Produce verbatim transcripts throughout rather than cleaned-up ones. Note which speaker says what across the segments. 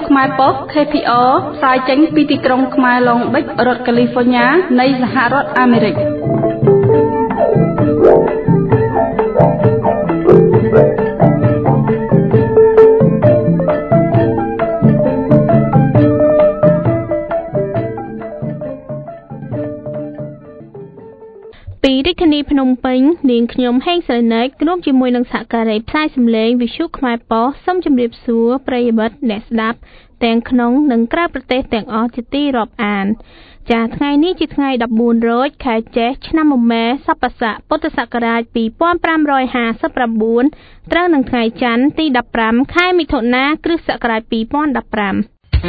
Speaker 1: ខ្មែរប៉ុស្តិ៍ ខេ พี អារ ផ្សាយចេញពីទីក្រុងខ្មែរ Long Beach រដ្ឋ California នៃសហរដ្ឋអាមេរិកពីរាជធានីភ្នំពេញនាងខ្ញុំហេងសរិនិករួមជាមួយនឹងសហការីផ្សាយសម្លេងវិទ្យុខ្មែរប៉ុស្តិ៍សូមជម្រាបសួរប្រិយមិត្តអ្នកស្ដាប់ទាំងក្នុងនិងក្រៅប្រទេសទាំងអស់ជាទីរាប់អានចាថ្ងៃនេះជាថ្ងៃដប់បួនរោចខែចេសឆ្នាំមមែសប្បស័កពុទ្ធសករាជពីរពាន់ប្រាំរយហាសិបប្រាំបួនត្រូវនឹងថ្ងៃច័ន្ទទីដប់ប្រាំខែមិថុនាគ្រិស្តសករាជពីរពាន់ដប់ប្រាំ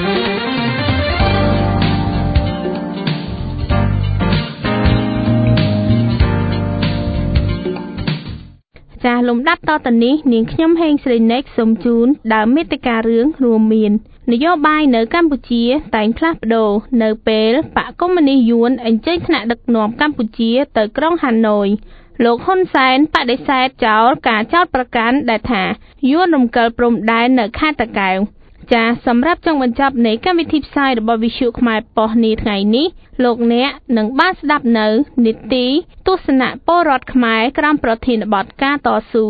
Speaker 1: ចាលំដាប់តទៅនេះនាងខ្ញុំហេងស្រីនិកសូមជូនដើមមេត្តារឿងរួមមាននយោបាយនៅកម្ពុជាតែងផ្លាស់ប្ដូរនៅពេលបកកុម្មុយនីសយួនអញ្ជើញថ្នាក់ដឹកនាំកម្ពុជាទៅក្រុងហាណូយលោកហ៊ុនសែនបដិសេធចោលការចោទប្រកាន់ដែលថាយួនរំកិលព្រំដែននៅខេត្តតាកែវចាសម្រាប់ចុងបញ្ចប់នៃកម្មវិធីផ្សាយរបស់វិទ្យុខ្មែរប៉ុស្តិ៍នាថ្ងៃនេះលោកអ្នកនឹងបានស្ដាប់នៅនីតិទស្សនៈពលរដ្ឋខ្មែរក្រោមប្រធានបទការតស៊ូ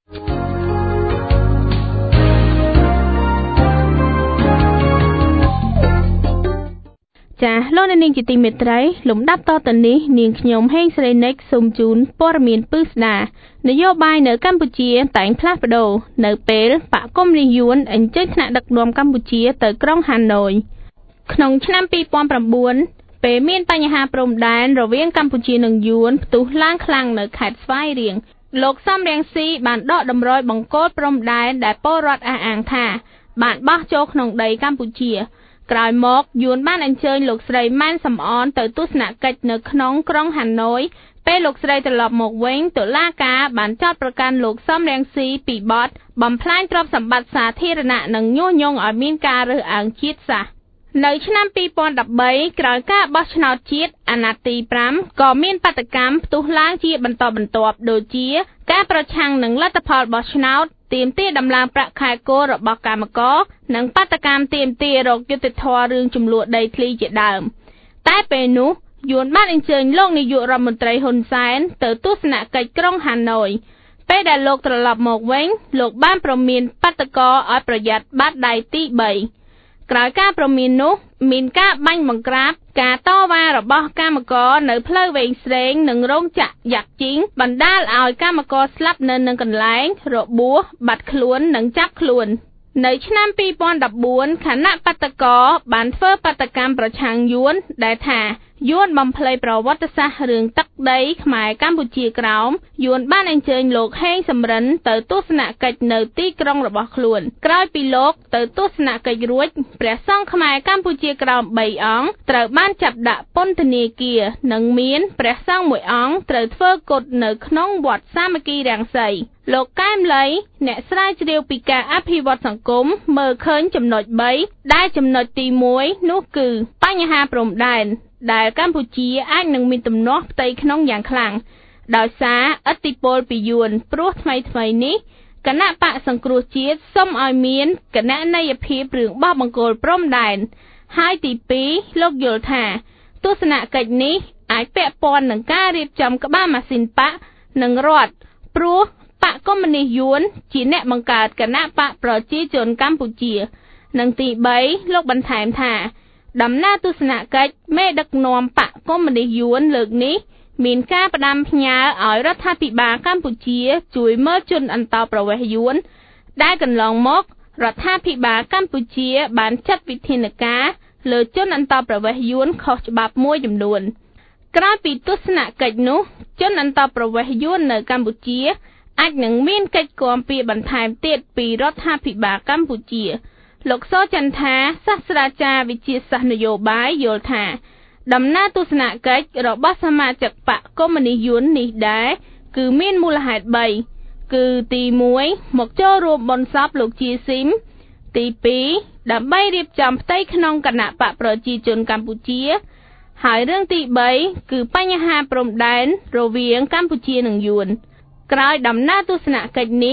Speaker 1: ចាលោកនាងជាទីមេត្រីលំដាប់តទៅនេះនាងខ្ញុំហេងស្រីនិកសូមជូនព័ត៌មានពិស្ដានយោបាយនៅកម្ពុជាតែងផ្លាស់ប្ដូរនៅពេលបកកុម្មុយនីសយួនអញ្ជើញថ្នាក់ដឹកនាំកម្ពុជាទៅក្រុងហាណូយក្នុងឆ្នាំពីរពាន់ប្រាំបួនពេលមានបញ្ហាព្រំដែនរវាងកម្ពុជានិងយួនផ្ទុះឡើងខ្លាំងនៅខេត្តស្វាយរៀងលោកសំរងស៊ីបានដកតម្រុយបង្គោលព្រំដែនដែលពលរដ្ឋអះអាងថាបានបោះចូលក្នុងដីកម្ពុជាក្រោយមកយួនបានអញ្ជើញលោកស្រីម៉ែនសំអនទៅទស្សនកិច្ចនៅក្នុងក្រុងហាណូយពេលលោកស្រីត្រឡប់មកវិញតុលាការបានចោទប្រកាន់លោកសំរងស៊ីពីបទបំផ្លាញទ្រព្យសម្បត្តិសាធារណៈនិងញុះញង់ឲ្យមានការរើសអើងជាតិសាសន៍នៅឆ្នាំពីរពាន់ដប់បីក្រោយការបោះឆ្នោតជាតិអាណត្តិទីប្រាំក៏មានបាតកម្មផ្ទុះឡើងជាបន្តបន្ទាប់ដូចជាការប្រឆាំងនឹងលទ្ធផលបោះឆ្នោតទាមទារដំឡើងប្រាក់ខែគោលរបស់កម្មករនិងបាតកម្មទាមទាររកយុត្តិធម៌រឿងជម្លោះដីធ្លីជាដើមតែពេលនោះយួនបានអញ្ជើញលោកនាយករដ្ឋមន្ត្រីហ៊ុនសែនទៅទស្សនកិច្ចក្រុងហាណូយពេលដែលលោកត្រឡប់មកវិញលោកបានប្រមានបាតកោឲ្យប្រយ័ត្នបាតដៃទីបីក្រោយការប្រមាននោះមានការបាញ់បង្ក្រាបការតវ៉ារបស់កម្មករនៅផ្លូវវែងស្រេងនិងរោងចក្រយ៉ាក់ជីងបណ្ដាលឲ្យកម្មករស្លាប់នៅនឹងកន្លែងរបួសបាត់ខ្លួននិងចាប់ខ្លួននៅឆ្នាំពីរពាន់ដប់បួនគណៈបាតកោបានធ្វើបាតកម្មប្រឆាំងយួនដែលថាយួនបំភ្លៃប្រវត្តិសាស្ត្ររឿងទឹកដីខ្មែរកម្ពុជាក្រោមយួនបានអញ្ជើញលោកហេងសំរិនទៅទស្សនកិច្ចនៅទីក្រុងរបស់ខ្លួនក្រោយពីលោកទៅទស្សនកិច្ចរួចព្រះសង្ឃខ្មែរកម្ពុជាក្រោមបីអង្គត្រូវបានចាប់ដាក់ពន្ធនាគារនិងមានព្រះសង្ឃមួយអង្គត្រូវធ្វើគុតនៅក្នុងវត្តសាមគ្គីរាំងសីលោកកែមលីអ្នកស្រាវជ្រាវពីការអភិវឌ្ឍសង្គមមើលឃើញចំណុចបីដែលចំណុចទីមួយនោះគឺបញ្ហាព្រំដែនដែលកម្ពុជាអាចនឹងមានទំនាស់ផ្ទៃក្នុងយ៉ាងខ្លាំងដោយសារឥទ្ធិពលពីយួនព្រោះថ្មីថ្មីនេះគណៈបកសង្គ្រោះជាតិសុំឲ្យមានគណនេយ្យភាពរឿងបោះបង្គោលព្រំដែនហើយទីពីរលោកយល់ថាទស្សនកិច្ចនេះអាចពាក់ព័ន្ធនឹងការរៀបចំក្បាលម៉ាស៊ីនបកនិងរដ្ឋព្រោះបកកុម្មុយនីសយួនជាអ្នកបង្កើតគណៈបកប្រជាជនកម្ពុជានិងទីបីលោកបន្ថែមថាដំណើរទស្សនកិច្ចមេដឹកនាំបកកុម្មុយនីសយួនលើកនេះមានការផ្ដាំផ្ញើឲ្យរដ្ឋាភិបាលកម្ពុជាជួយមើលជនអន្តោប្រវេសន៍យួនដែលកន្លងមករដ្ឋាភិបាលកម្ពុជាបានចាត់វិធានការលើជនអន្តោប្រវេសន៍យួនខុសច្បាប់មួយចំនួនក្រោយពីទស្សនកិច្ចនោះជនអន្តោប្រវេសន៍យួននៅកម្ពុជាអាចនឹងមានកិច្ចគាំពារបន្ថែមទៀតពីរដ្ឋាភិបាលកម្ពុជាលោកសចន្ទថាសាស្ត្រាចារ្យវិទ្យាសាស្ត្រនយោបាយយល់ថាដំណើរទស្សនកិច្ចរបស់សមាជិកបកកុម្មុយនីសយួននេះដែរគឺមានមូលហេតុបីគឺទីមួយមកចូលរួមបុណ្យសពលោកជាស៊ីមទីពីរដើម្បីរៀបចំផ្ទៃក្នុងគណៈបកប្រជាជនកម្ពុជាហើយរឿងទីបីគឺបញ្ហាព្រំដែនរវាងកម្ពុជានិងយួនក្រោយដំណើរទស្សនកិច្ចនេះ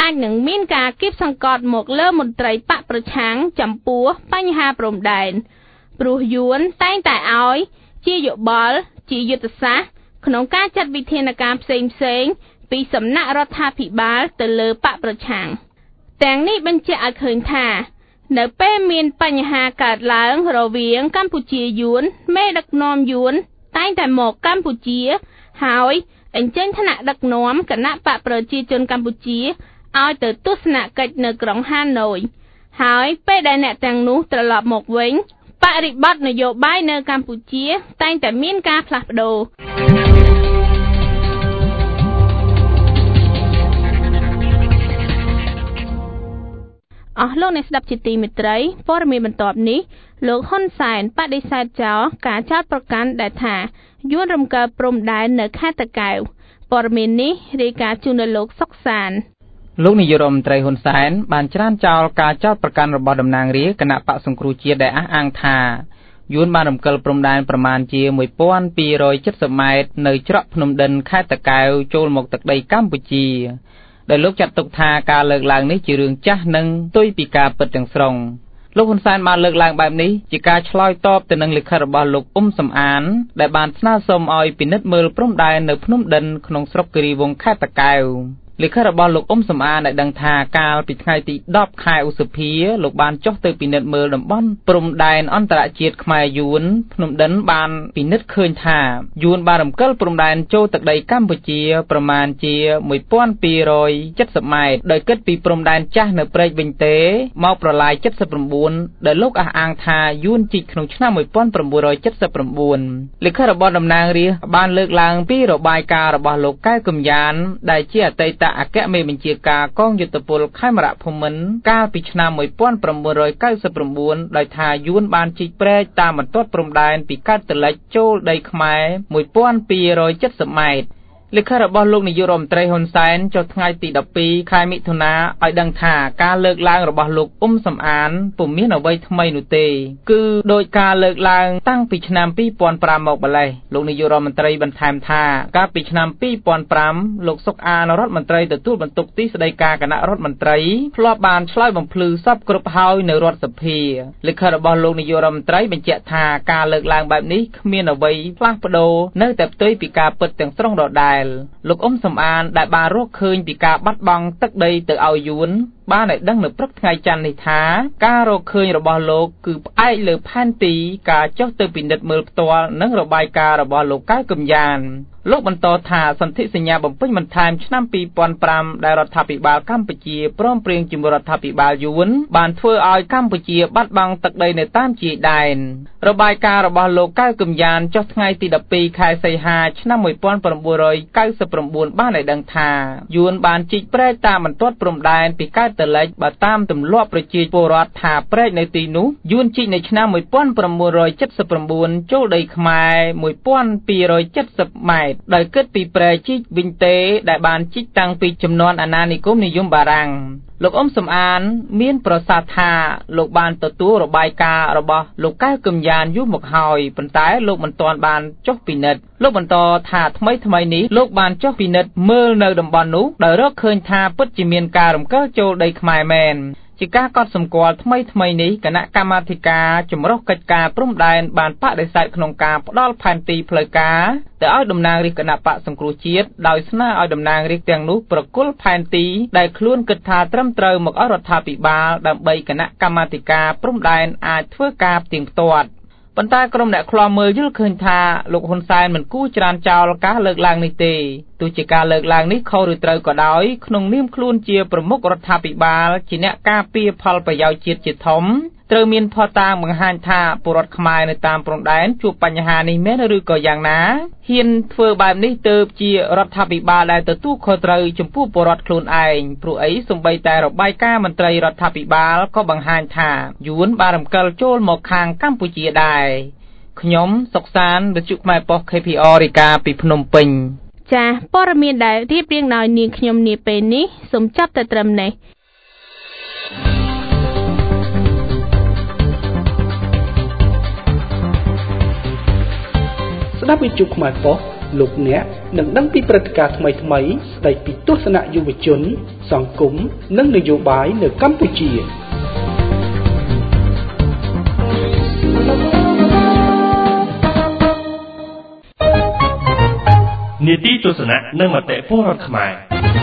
Speaker 1: អាចនឹងមានការគៀបសង្កត់មកលើមន្ត្រីបកប្រឆាំងចំពោះបញ្ហាព្រំដែនព្រោះយួនតែងតែឲ្យជាយោបល់ជាយុទ្ធសាស្ត្រក្នុងការចាត់វិធានការផ្សេងផ្សេងពីសំណាក់រដ្ឋាភិបាលទៅលើបកប្រឆាំងទាំងនេះបញ្ជាក់ឲ្យឃើញថានៅពេលមានបញ្ហាកើតឡើងរវាងកម្ពុជាយួនមេដឹកនាំយួនតែងតែមកកម្ពុជាហើយអញ្ជើញថ្នាក់ដឹកនាំគណៈបកប្រជាជនកម្ពុជាឲ្យទៅទស្សនកិច្ចនៅក្រុងហាណូយហើយពេលដែលអ្នកទាំងនោះត្រឡប់មកវិញបរិបទនយោបាយនៅកម្ពុជាតែងតែមានការផ្លាស់ប្ដូរអស់លោកអ្នកស្ដាប់ជាទីមេត្រីព័ត៌មានបន្ទាប់នេះលោកហ៊ុនសែនបដិសេធចោលការចោទប្រកាន់ដែលថាយួនរំកើព្រំដែននៅខេត្តតាកែវព័ត៌មាននេះរាយការណ៍ជូនដល់លោកសុកសាន
Speaker 2: លោកនាយករដ្ឋមន្ត្រីហ៊ុនសែនបានច្រានចោលការចោទប្រកាន់របស់តំណាងរាស្ត្រគណៈបកសង្គ្រោះជាតិដែលអះអាងថាយួនបានរំកិលព្រំដែនប្រមាណជា មួយពាន់ពីររយចិតសិប ម៉ែត្រនៅច្រកភ្នំដិនខេត្តតាកែវចូលមកទឹកដីកម្ពុជាដែលលោកចាត់ទុកថាការលើកឡើងនេះជារឿងចាស់និងផ្ទុយពីការពិតទាំងស្រុងលោកហ៊ុនសែនបានលើកឡើងបែបនេះជាការឆ្លើយតបទៅនឹងលិខិតរបស់លោកអ៊ុំសំអានដែលបានស្នើសុំឲ្យពិនិត្យមើលព្រំដែននៅភ្នំដិនក្នុងស្រុកគិរីវង្សខេត្តតាកែវលិខិតរបស់លោកអ៊ុំសំអានได้ដឹងថាកាលពីថ្ងៃទីដប់ខែឧសភាលោកបានចុះទៅពិនិត្យមើលតំបន់ព្រំដែនអន្តរជាតិខ្មែរយួនភ្នំដិនបានពិនិត្យឃើញថាយួនបានរំកិលព្រំដែនចូលទឹកដីកម្ពុជាប្រមាណជា មួយពាន់ពីររយចិតសិប ម៉ែត្រដោយគិតពីព្រំដែនចាស់នៅព្រែកវិញទេមកប្រឡាយចិតសិប៩ដែលលោកអះអាងថាយួនជីកក្នុងឆ្នាំ មួយពាន់ប្រាំមួយរយចិតសិប៩លិខិតរបស់តំណាងរាស្ត្របានលើកឡើងពីរបាយការណ៍របស់លោកកែវកំយ៉ានដែលជាអតីតអគ្គមេបញ្ជាការកងយុទ្ធពលខេមរភូមិន្ទកាលពីឆ្នាំ មួយពាន់ប្រាំមួយរយកៅសិប៩ដោយថាយួនបានជីកព្រែកតាមបន្ទាត់ព្រំដែនពីកើតទលិចចូលដីខ្មែរ មួយពាន់ពីររយចិតសិប ម៉ែត្រលិខិតរបស់លោកនាយករដ្ឋមន្ត្រីហ៊ុនសែនចុះថ្ងៃទីដប់ពីរខែមិថុនាឲ្យដឹងថាការលើកឡើងរបស់លោកអ៊ុំសំអានពុំមានអ្វីថ្មីនោះទេគឺដោយការលើកឡើងតាំងពីឆ្នាំពីរពាន់ប្រាំមកម្លេះលោកនាយករដ្ឋមន្ត្រីបន្ថែមថាកាលពីឆ្នាំពីរពាន់ប្រាំលោកសុកអានរដ្ឋមន្ត្រីទទួលបន្ទុកទីស្តីការគណៈរដ្ឋមន្ត្រីធ្លាប់បានឆ្លើយបំភ្លឺសពគ្រប់ហើយនៅរដ្ឋសភាលិខិតរបស់លោកនាយករដ្ឋមន្ត្រីបញ្ជាក់ថាការលើកឡើងបែបនេះគ្មានអ្វីផ្លាស់ប្ដូរនៅតែផ្ទុយពីការពិតទាំងស្រុងដដែលលោកអ៊ុំសំអានដែលបានរកឃើញពីការបាត់បង់ទឹកដីទៅឲ្យយួនបានឲ្យដឹងនៅព្រឹកថ្ងៃច័ន្ទនេះថាការរកឃើញរបស់លោកគឺផ្អែកលើផែនទីការចុះទៅពិនិត្យមើលផ្ទាល់និងរបាយការណ៍របស់លោកកៅកំយ៉ានលោកបន្តថាសន្ធិសញ្ញាបំពេញបន្ថែមឆ្នាំពីរពាន់ប្រាំដែលរដ្ឋាភិបាលកម្ពុជាព្រមព្រៀងជាមួយរដ្ឋាភិបាលយួនបានធ្វើឲ្យកម្ពុជាបាត់បង់ទឹកដីនៅតាមជាយដែនរបាយការណ៍របស់លោកកៅកំយ៉ានចុះថ្ងៃទីដប់ពីរខែសីហាឆ្នាំ មួយពាន់ប្រាំមួយរយកៅសិប៩បានឲ្យដឹងថាយួនបានជីកព្រែកតាមបន្ទាត់ព្រំដែនពីកើតទលិចបើតាមទម្លាប់ប្រជាពលរដ្ឋថាព្រែកនៅទីនោះយួនជីកនៅឆ្នាំ មួយពាន់ប្រាំមួយរយចិតសិប៩ចូលដីខ្មែរ មួយពាន់ពីររយចិតសិប ម៉ែត្រដោយគិតពីព្រែកជីកវិញទេដែលបានជីកតាំងពីជំនាន់អាណានិគមនិយមបារាំងលោកអ៊ុំសំអានមានប្រសាសន៍ថាលោកបានទទួលរបាយការណ៍របស់លោកកៅកំយ៉ានយូរមកហើយប៉ុន្តែលោកមិនទាន់បានចុះពិនិត្យលោកបន្តថាថ្មីថ្មីនេះលោកបានចុះពិនិត្យមើលនៅតំបន់នោះដោយរកឃើញថាពិតជាមានការរំកិលចូលដីខ្មែរមែនជាការកត់សម្គាល់ថ្មីថ្មីនេះគណៈកម្មាធិការចម្រុះកិច្ចការព្រំដែនបានបដិសេធក្នុងការផ្ដល់ផែនទីផ្លូវការទៅឲ្យតំណាងរាស្ត្រគណៈបកសង្គ្រោះជាតិដោយស្នើឲ្យតំណាងរាស្ត្រទាំងនោះប្រគល់ផែនទីដែលខ្លួនគិតថាត្រឹមត្រូវមកឲ្យរដ្ឋាភិបាលដើម្បីគណៈកម្មាធិការព្រំដែនអាចធ្វើការផ្ទៀងផ្ទាត់ប៉ុន្តែក្រុមអ្នកខ្លាំមើលយល់ឃើញថាលោកហ៊ុនសែនមិនគួរច្រានចោលការលើកឡើងនេះទេទោះជាការលើកឡើងនេះខុសឬត្រូវក៏ដោយក្នុងនាមខ្លួនជាប្រមុខរដ្ឋាភិបាលជាអ្នកការពារផលប្រយោជន៍ជាតិជាធំត្រូវមានភស្តុតាងបង្ហាញថាពលរដ្ឋខ្មែរនៅតាមព្រំដែនជួបបញ្ហានេះមែនឬក៏យ៉ាងណាហ៊ានធ្វើបែបនេះទើបជារដ្ឋាភិបាលដែលទទួលខុសត្រូវចំពោះពលរដ្ឋខ្លួនឯងព្រោះអីសូម្បីតែរបាយការណ៍មន្ត្រីរដ្ឋាភិបាលក៏បង្ហាញថាយួនបានរំកិលចូលមកខាងកម្ពុជាដែរខ្ញុំសុកសានវិទ្យុខ្មែរប៉ុស្តិ៍ ខេ ភី អារ រាយការណ៍ពីភ្នំពេញ
Speaker 1: ចា៎ព័ត៌មានដែលរៀបរៀងដោយនាងខ្ញុំនាពេលនេះសូមចាប់តែត្រឹមនេះ
Speaker 3: ស្ដាប់វិទ្យុខ្មែរប៉ុស្តិ៍លោកអ្នកនឹងដឹងពីព្រឹត្តិការណ៍ថ្មីៗស្ដីពីទស្សនៈយុវជនសង្គមនិងនយោបាយនៅកម្ពុជា
Speaker 4: នីតិទស្សនៈនិងមតិពលរដ្ឋខ្មែរ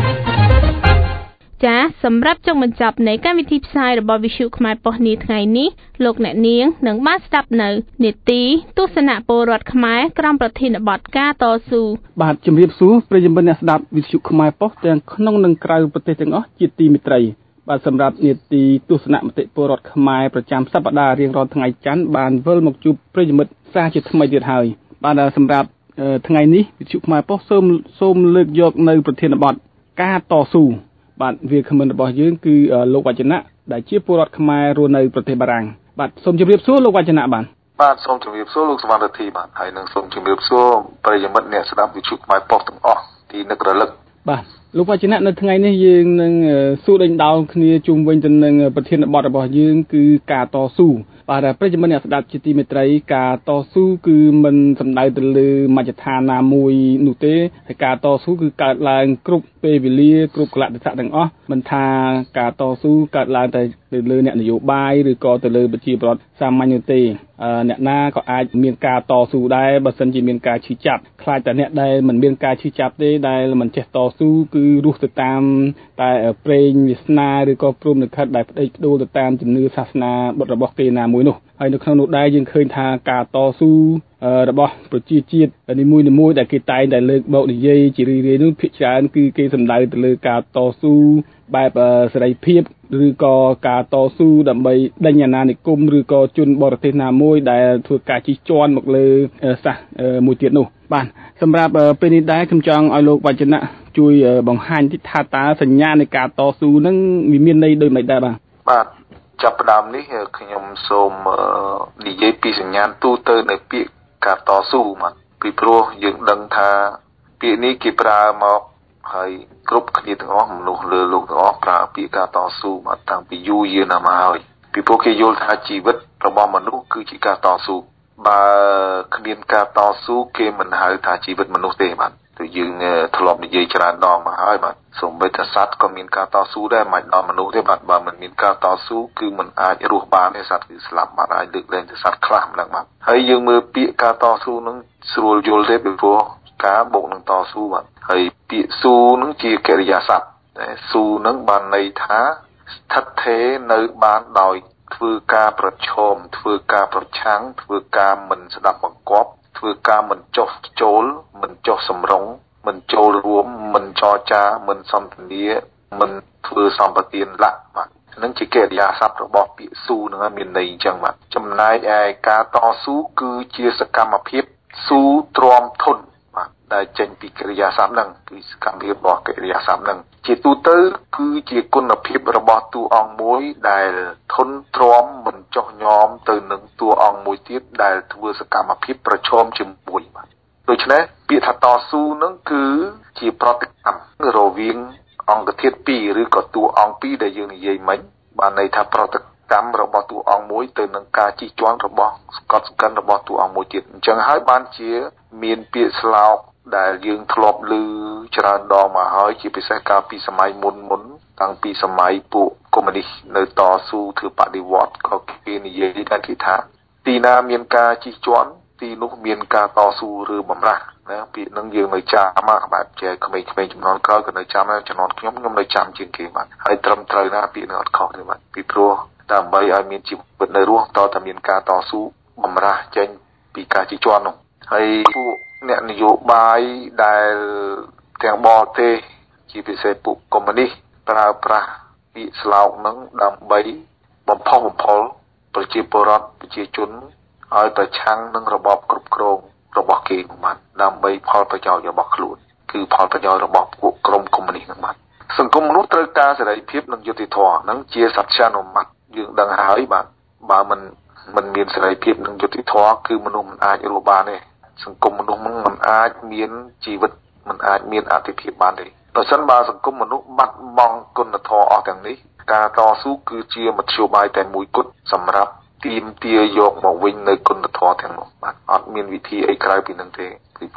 Speaker 1: ចាសម្រាប់ចុងបញ្ចប់នៃកម្មវិធីផ្សាយរបស់វិទ្យុខ្មែរប៉ុស្តិ៍នាថ្ងៃនេះលោកអ្នកនាងនឹងបានស្ដាប់នៅនីតិទស្សនៈពលរដ្ឋខ្មែរក្រោមប្រធានបទការតស៊ូ
Speaker 3: បាទជំរាបសួរប្រិយមិត្តអ្នកស្ដាប់វិទ្យុខ្មែរប៉ុស្តិ៍ទាំងក្នុងនិងក្រៅប្រទេសទាំងអស់ជាទីមេត្រីបាទសម្រាប់នីតិទស្សនៈមតិពលរដ្ឋខ្មែរប្រចាំសប្ដាហ៍រៀងរាល់ថ្ងៃច័ន្ទបានវិលមកជួបប្រិយមិត្តសាជាថ្មីទៀតហើយបាទសម្រាប់ថ្ងៃនេះវិទ្យុខ្មែរប៉ុស្តិ៍សូមសូមលើកយកនៅប្រធានបទការតស៊ូបាទវាគ្មិនរបស់យើងគឺលោកវចនៈដែលជាពលរដ្ឋខ្មែររស់នៅប្រទេសបារាំងបាទសូមជម្រាបសួរលោកវចនៈបាទ
Speaker 5: បាទសូមជម្រាបសួរលោកសវណ្ណរិទ្ធីបាទហើយនឹងសូមជម្រាបសួរប្រិយមិត្តអ្នកស្ដាប់វិទ្យុខ្មែរប៉ុស្តិ៍ទាំងអស់ទីនឹករលឹក
Speaker 3: បាទលោកវចនៈនៅថ្ងៃនេះយើងនឹងសួរដេញដោលគ្នាជុំវិញទៅនឹងប្រធានបទរបស់យើងគឺការតស៊ូបាទប្រិយមិត្តអ្នកស្ដាប់ជាទីមេត្រីការតស៊ូគឺមិនសំដៅទៅលើមជ្ឈដ្ឋានណាមួយនោះទេហើយការតស៊ូគឺកើតឡើងគ្រប់ពេលវេលាគ្រប់កលៈទេសៈទាំងអស់មិនថាការតស៊ូកើតឡើងតែទៅលើអ្នកនយោបាយឬក៏ទៅលើប្រជាពលរដ្ឋសាមញ្ញនោះទេអ្នកណាក៏អាចមានការតស៊ូដែរបើសិនជាមានការឈឺចាប់ខ្លាចតែអ្នកដែលមិនមានការឈឺចាប់ទេដែលមិនចេះតស៊ូគឺរស់ទៅតាមតែប្រេងវាសនាឬក៏ព្រមនិខិតដែលផ្ដេកផ្ដួលទៅតាមជំនឿសាសនាបុត្ររបស់គេណាមួយនោះហើយនៅក្នុងនោះដែរយើងឃើញថាការតស៊ូរបស់ប្រជាជាតិនីមួយៗដែលគេតែងតែលើកបោកនិយាយជារឿយៗនោះភាគច្រើនគឺគេសំដៅទៅលើការតស៊ូបែបសេរីភាពឬក៏ការតស៊ូដើម្បីដេញអាណានិគមឬក៏ជនបរទេសណាមួយដែលធ្វើការជិះជាន់មកលើសាសមួយទៀតនោះបាទសម្រាប់ពេលនេះដែរខ្ញុំចង់ឲ្យលោកវចនៈជួយបង្ហាញតិចថាតើសញ្ញានៃការតស៊ូហ្នឹងវាមានន័យដូចម៉េចដែរបាទ
Speaker 5: បាទចាប់ផ្ដើមនេះខ្ញុំសូមនិយាយពីសញ្ញាទូទៅនៃពាក្យការតស៊ូមកពីព្រោះយើងដឹងថាពាក្យនេះគេប្រើមកហើយគ្រប់គ្នាទាំងអស់មនុស្សលើលោកទាំងអស់ប្រើពាក្យការតស៊ូមកតាំងពីយូរយារណាស់មកហើយពីព្រោះគេយល់ថាជីវិតរបស់មនុស្សគឺជាការតស៊ូបើគ្មានការតស៊ូគេមិនហៅថាជីវិតមនុស្សទេបាទគឺយើងធ្លាប់និយាយច្រើនដងមកហើយបាទសូម្បីតែសត្វក៏មានការតស៊ូដែរមិនដល់មនុស្សទេបាទបើមិនមានការតស៊ូគឺមិនអាចរស់បានទេសត្វគឺស្លាប់បាត់ហើយលើកលែងតែសត្វខ្លះម្លឹងបាទហើយយើងមើលពាក្យការតស៊ូនឹងស្រួលយល់ទេពីព្រោះការបូកនឹងតស៊ូបាទហើយពាក្យស៊ូនឹងជាកិរិយាសព្ទតែស៊ូនឹងបានន័យថាស្ថិតថេរនៅបានដោយធ្វើការប្រឈមធ្វើការប្រឆាំងធ្វើការមិនស្ដាប់បង្គាប់ធ្វើការមិនចុះចូលមិនចុះសម្រុងមិនចូលរួមមិនចរចាមិនសន្ទនាមិនធ្វើសម្បទានលក្ខបាទនឹងជាកិរិយាសព្ទរបស់ពាក្យស៊ូនឹងមានន័យអញ្ចឹងបាទចំណែកឯការតស៊ូគឺជាសកម្មភាពស៊ូទ្រាំធន់បាទដែលចេញពីកិរិយាសព្ទហ្នឹងគឺសកម្មភាពរបស់កិរិយាសព្ទហ្នឹងជាទូទៅគឺជាគុណភាពរបស់តួអង្គមួយដែលធន់ទ្រាំមិនចុះញោមទៅនឹងតួអង្គមួយទៀតដែលធ្វើសកម្មភាពប្រឈមជាមួយបាទដូច្នេះពាក្យថាតស៊ូហ្នឹងគឺជាប្រតិកម្មរវាងអង្គធាតុពីរឬក៏តួអង្គពីរដែលយើងនិយាយមិញបានន័យថាប្រតិកម្មរបស់តួអង្គមួយទៅនឹងការជិះជាន់របស់ស្កត់ស្កិនរបស់តួអង្គមួយទៀតអញ្ចឹងហើយបានជាមានពាក្យស្លោកដែលយើងធ្លាប់ឮច្រើនដងមកហើយជាពិសេសកាលពីសម័យមុនមុនតាំងពីសម័យពួកកុម្មុយនីសនៅតស៊ូធ្វើបដិវត្តក៏គេនិយាយថាគេថាទីណាមានការជិះជាន់ទីនោះមានការតស៊ូឬបំរាស់ណាពាក្យហ្នឹងយើងនៅចាំមកបែបជាក្មេងៗចំនួនក្រោយក៏នៅចាំដែរចំនួនខ្ញុំខ្ញុំនៅចាំជាងគេបាទហើយត្រឹមត្រូវណាពាក្យហ្នឹងអត់ខុសទេបាទពីព្រោះដើម្បីឲ្យមានជីវិតនៅរស់តើតែមានការតស៊ូបំរាស់ចេញពីការជិះជាន់នោះហើយពួកអ្នកនយោបាយដែលទាំងបរទេសជាពិសេសពួកកុម្មុយនីសប្រើប្រាស់ពាក្យស្លោកហ្នឹងដើម្បីបំផុសបំផុលប្រជាពលរដ្ឋប្រជាជនឲ្យប្រឆាំងនឹងរបបគ្រប់គ្រងរបស់គេបាទដើម្បីផលប្រយោជន៍របស់ខ្លួនគឺផលប្រយោជន៍របស់ពួកក្រុមកុម្មុយនីសហ្នឹងបាទសង្គមមនុស្សត្រូវការសេរីភាពនិងយុត្តិធម៌ហ្នឹងជាសច្ចានុមត្តយើងដឹងហើយបាទបើមិនមិនមានសេរីភាពនិងយុត្តិធម៌គឺមនុស្សមិនអាចរស់បានទេសង្គមមនុស្សមិនអាចមានជីវិតមិនអាចមានអធិភាពបានទេបើសិនបើសង្គមមនុស្សបាត់បង់គុណធម៌អស់ទាំងនេះការតស៊ូគឺជាមធ្យោបាយតែមួយគត់សម្រាប់ទាមទារយកមកវិញនៅគុណធម៌ទាំងនោះបាទអត់មានវិធីអីក្រៅពីនឹងទេពីព្រោះ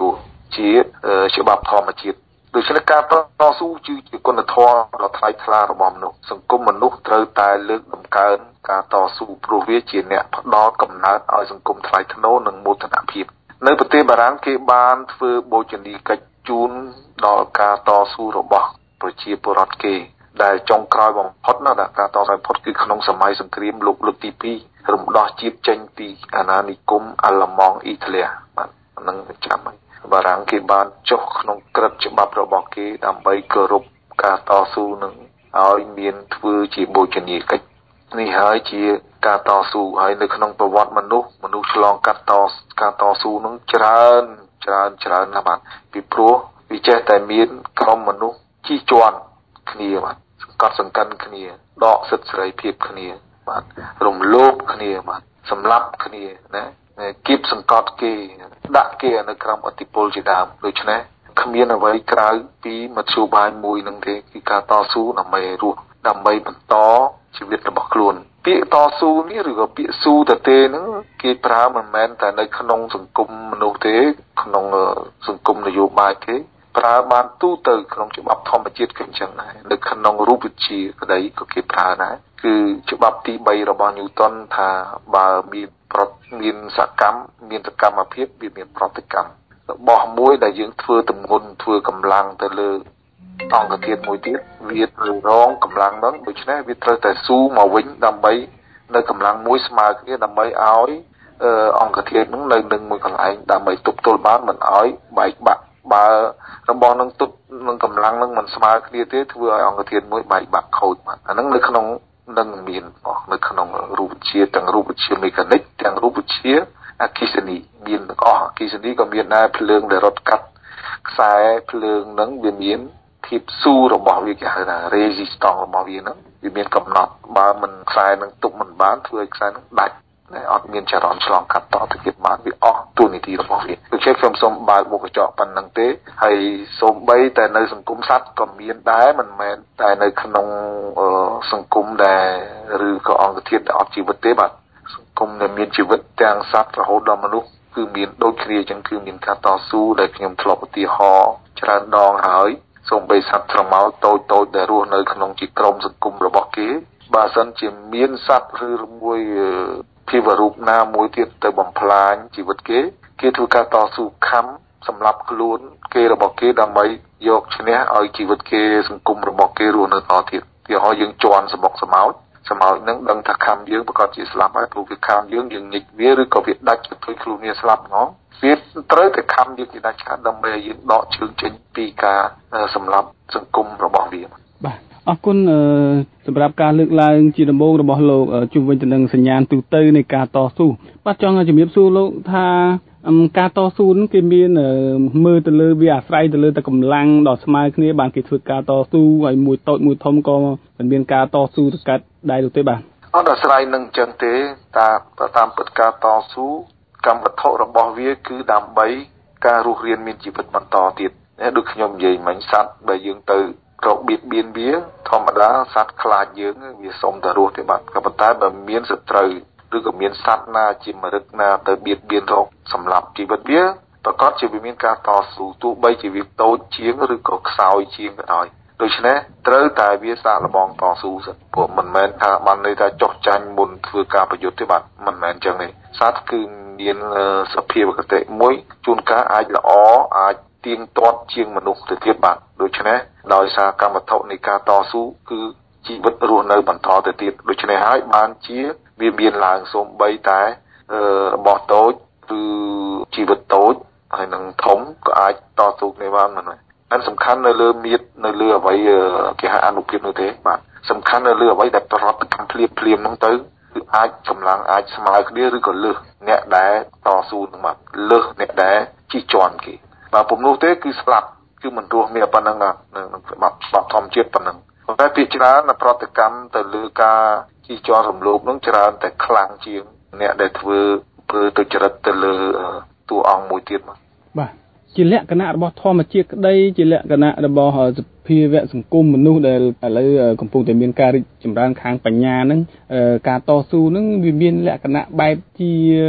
Speaker 5: ជាច្បាប់ធម្មជាតិដូច្នេះការតស៊ូជាគុណធម៌ដ៏ថ្លៃថ្លារបស់មនុស្សសង្គមមនុស្សត្រូវតែលើកតម្កើងការតស៊ូព្រោះវាជាអ្នកផ្ដល់កំណើតឲ្យសង្គមថ្លៃថ្នូរនិងមោទនភាពនៅប្រទេសបារាំងគេបានធ្វើបូជនីយកិច្ចជូនដល់ការតស៊ូរបស់ប្រជាពលរដ្ឋគេដែលចុងក្រោយបំផុតណាការតស៊ូបំផុតគឺក្នុងសម័យសង្គ្រាមលោកលើកទីពីររំដោះជាតិចេញពីអាណានិគមអាល្លឺម៉ង់អ៊ីតាលីបាទហ្នឹងចាំហើយបារាំងគេបានចុះក្នុងក្រឹត្យច្បាប់របស់គេដើម្បីគោរពការតស៊ូនឹងឲ្យមានធ្វើជាបូជនីយកិច្ចនេះហើយជាការតស៊ូហើយនៅក្នុងប្រវត្តិមនុស្សមនុស្សឆ្លងកាត់តការតស៊ូនឹងច្រើនច្រើនច្រើនណាស់បាទពីព្រោះវាចេះតែមានក្រុមមនុស្សជិះជាន់គ្នាបាទសង្កត់សង្កិនគ្នាដកសិទ្ធិសេរីភាពគ្នាបាទរំលោភគ្នាបាទសម្លាប់គ្នាណាគៀបសង្កត់គេដាក់គេនៅក្រោមអធិបុលជាដើមដូច្នេះគ្មានអ្វីក្រៅពីមធ្យោបាយមួយនឹងទេគឺការតស៊ូដើម្បីរស់ដើម្បីបន្តជីវិតរបស់ខ្លួនពាក្យតស៊ូនេះឬក៏ពាក្យស៊ូតទេហ្នឹងគេប្រើមិនមែនតែនៅក្នុងសង្គមមនុស្សទេក្នុងសង្គមនយោបាយទេប្រើបានទូទៅក្នុងច្បាប់ធម្មជាតិក៏អញ្ចឹងដែរនៅក្នុងរូបវិទ្យាក្តីក៏គេប្រើដែរគឺច្បាប់ទី3របស់ញូតនថាបើមានប្រតិមានសកម្មមានសកម្មភាពវាមានប្រតិកម្មរបស់មួយដែលយើងធ្វើទម្ងន់ធ្វើកម្លាំងទៅលើអង្គធាតុមួយទៀតវាត្រូវរងកម្លាំងហ្នឹងដូច្នេះវាត្រូវតែស៊ូមកវិញដើម្បីនៅកម្លាំងមួយស្មើគ្នាដើម្បីឲ្យអង្គធាតុហ្នឹងនៅនឹងមួយកន្លែងដើម្បីទប់ទល់បានមិនឲ្យបែកបាក់បើរបស់នឹងទប់នឹងកម្លាំងនឹងមិនស្មើគ្នាទេធ្វើឲ្យអង្គធាតុមួយបែកបាក់ខូចបាទអាហ្នឹងនៅក្នុងនឹងមាននៅក្នុងរូបវិទ្យាទាំងរូបវិទ្យាមេកានិកទាំងរូបវិទ្យាអគ្គិសនីមានទាំងអស់អគ្គិសនីក៏មានដែរភ្លើងដែលរត់កាត់ខ្សែភ្លើងហ្នឹងវាមានភាពស៊ូរបស់វាគេហៅថា resistance របស់វាហ្នឹងវាមានកំណត់បើមិនខ្សែនឹងទប់មិនបានធ្វើឲ្យខ្សែនឹងដាច់អត់មានចរន្តឆ្លងកាត់តទៅទៀតបានវាអស់ទូនីតិរបស់វាដូច្នេះខ្ញុំសូមបើកមុខកញ្ចក់ប៉ុណ្្នឹងទេហើយសូម្បីតែនៅសង្គមសត្វក៏មានដែរមិនមែនតែនៅក្នុងសង្គមដែលឬក៏អង្គធាតុដែលអត់ជីវិតទេបាទសង្គមដែលមានជីវិតទាំងសត្វរហូតដល់មនុស្សគឺមានដូចគ្នាអញ្ចឹងគឺមានការតស៊ូដែលខ្ញុំធ្លាប់ឧទាហរណ៍ច្រើនដងហើយសូម្បីសត្វស្រមោលតូចតូចដែលរស់នៅក្នុងជាក្រុមសង្គមរបស់គេបើសិនជាមានសត្វឬមួយភាវរូបណាមួយទៀតទៅបំផ្លាញជីវិតគេគេធ្វើការតស៊ូខំសម្រាប់ខ្លួនគេរបស់គេដើម្បីយកឈ្នះឲ្យជីវិតគេសង្គមរបស់គេរស់នៅតទៀតទីឲ្យយើងជន់សម្បុកសម្ោចសម្ោចនឹងដឹងថាខំយើងប្រកាសជាស្លាប់ហើយព្រោះវាខំយើងយើងញិចវាឬក៏វាដាច់ទៅធ្វើខ្លួនវាស្លាប់ហ្មងវាត្រូវតែខំយើងជាដាច់ខាតដើម្បីឲ្យយើងដកជើងចេញពីការសម្លាប់សង្គមរបស់វា
Speaker 3: បាទអរគុណសម្រាប់ការលើកឡើងជាដំបូងរបស់លោកជុំវិញទៅនឹងសញ្ញាណទូទៅនៃការតស៊ូបាទចង់ជំរាបសួរលោកថាការតស៊ូនឹងគេមានមើលទៅលើវាអាស្រ័យទៅលើតែកម្លាំងដ៏ស្មើគ្នាបានគេធ្វើការតស៊ូហើយមួយតូចមួយធំក៏មិនមានការតស៊ូទៅកាត់ដែរនោះទេបាទ
Speaker 5: អត់អាស្រ័យនឹងចឹងទេតាតាមពិតការតស៊ូកម្មវត្ថុរបស់វាគឺដើម្បីការរស់រានមានជីវិតបន្តទៀតដូចខ្ញុំនិយាយមិញសត្វដែលយើងទៅរកបៀតបៀនវាធម្មតាសត្វខ្លាចយើងវាសុំតែរស់ទេបាទក៏ប៉ុន្តែបើមានសត្រូវឬក៏មានសត្វណាជាមរឹកណាទៅបៀតបៀនរកសម្រាប់ជីវិតវាប្រកាសជាវាមានការតស៊ូទោះបីជាវាតូចជាងឬក៏ខ្សោយជាងក៏ដោយដូច្នេះត្រូវតែវាសាកល្បងតស៊ូសិនព្រោះមិនមែនថាបានន័យថាចុះចាញ់មុនធ្វើការប្រយុទ្ធទេបាទមិនមែនចឹងទេសត្វគឺមានសភាពគតិមួយជួនកាលអាចល្អអាចទៀងទាត់ជាងមនុស្សទៅទៀតបាទដូច្នេះដោយសារកម្មវត្ថុនៃការតស៊ូគឺជីវិតរស់នៅបន្តទៅទៀតដូច្នេះហើយបានជាវាមានឡើងសូម្បីតែរបស់តូចឬជីវិតតូចហើយនឹងធំក៏អាចតស៊ូគ្នាបានមិនហើយហើយសំខាន់នៅលើមៀតនៅលើអ្វីគេហៅអនុភាពនោះទេបាទសំខាន់នៅលើអ្វីដែលប្រតិកម្មភ្លាមភ្លាមហ្នឹងទៅគឺអាចកម្លាំងអាចស្មើគ្នាឬក៏លើសអ្នកដែលតស៊ូនឹងមកលើសអ្នកដែលជិះជាន់គេបើពុំនោះទេគឺស្លាប់គឺមិនរស់មានប៉ុណ្ណឹងណានឹងច្បាប់ច្បាប់ធម្មជាតិប៉ុណ្ណឹងតែពីច្រើនប្រតិកម្មទៅលើការជិះជាន់រំលោភនឹងច្រើនតែខ្លាំងជាងអ្នកដែលធ្វើធ្វើទុច្ចរិតទៅលើតួអង្គមួយទៀតមក
Speaker 3: បាទជាលក្ខណៈរបស់ធម្មជាតិក្តីជាលក្ខណៈរបស់សភាវៈសង្គមមនុស្សដែលឥឡូវកំពុងតែមានការរីកចម្រើនខាងបញ្ញាហ្នឹងការតស៊ូហ្នឹងវាមានលក្ខណៈបែបជា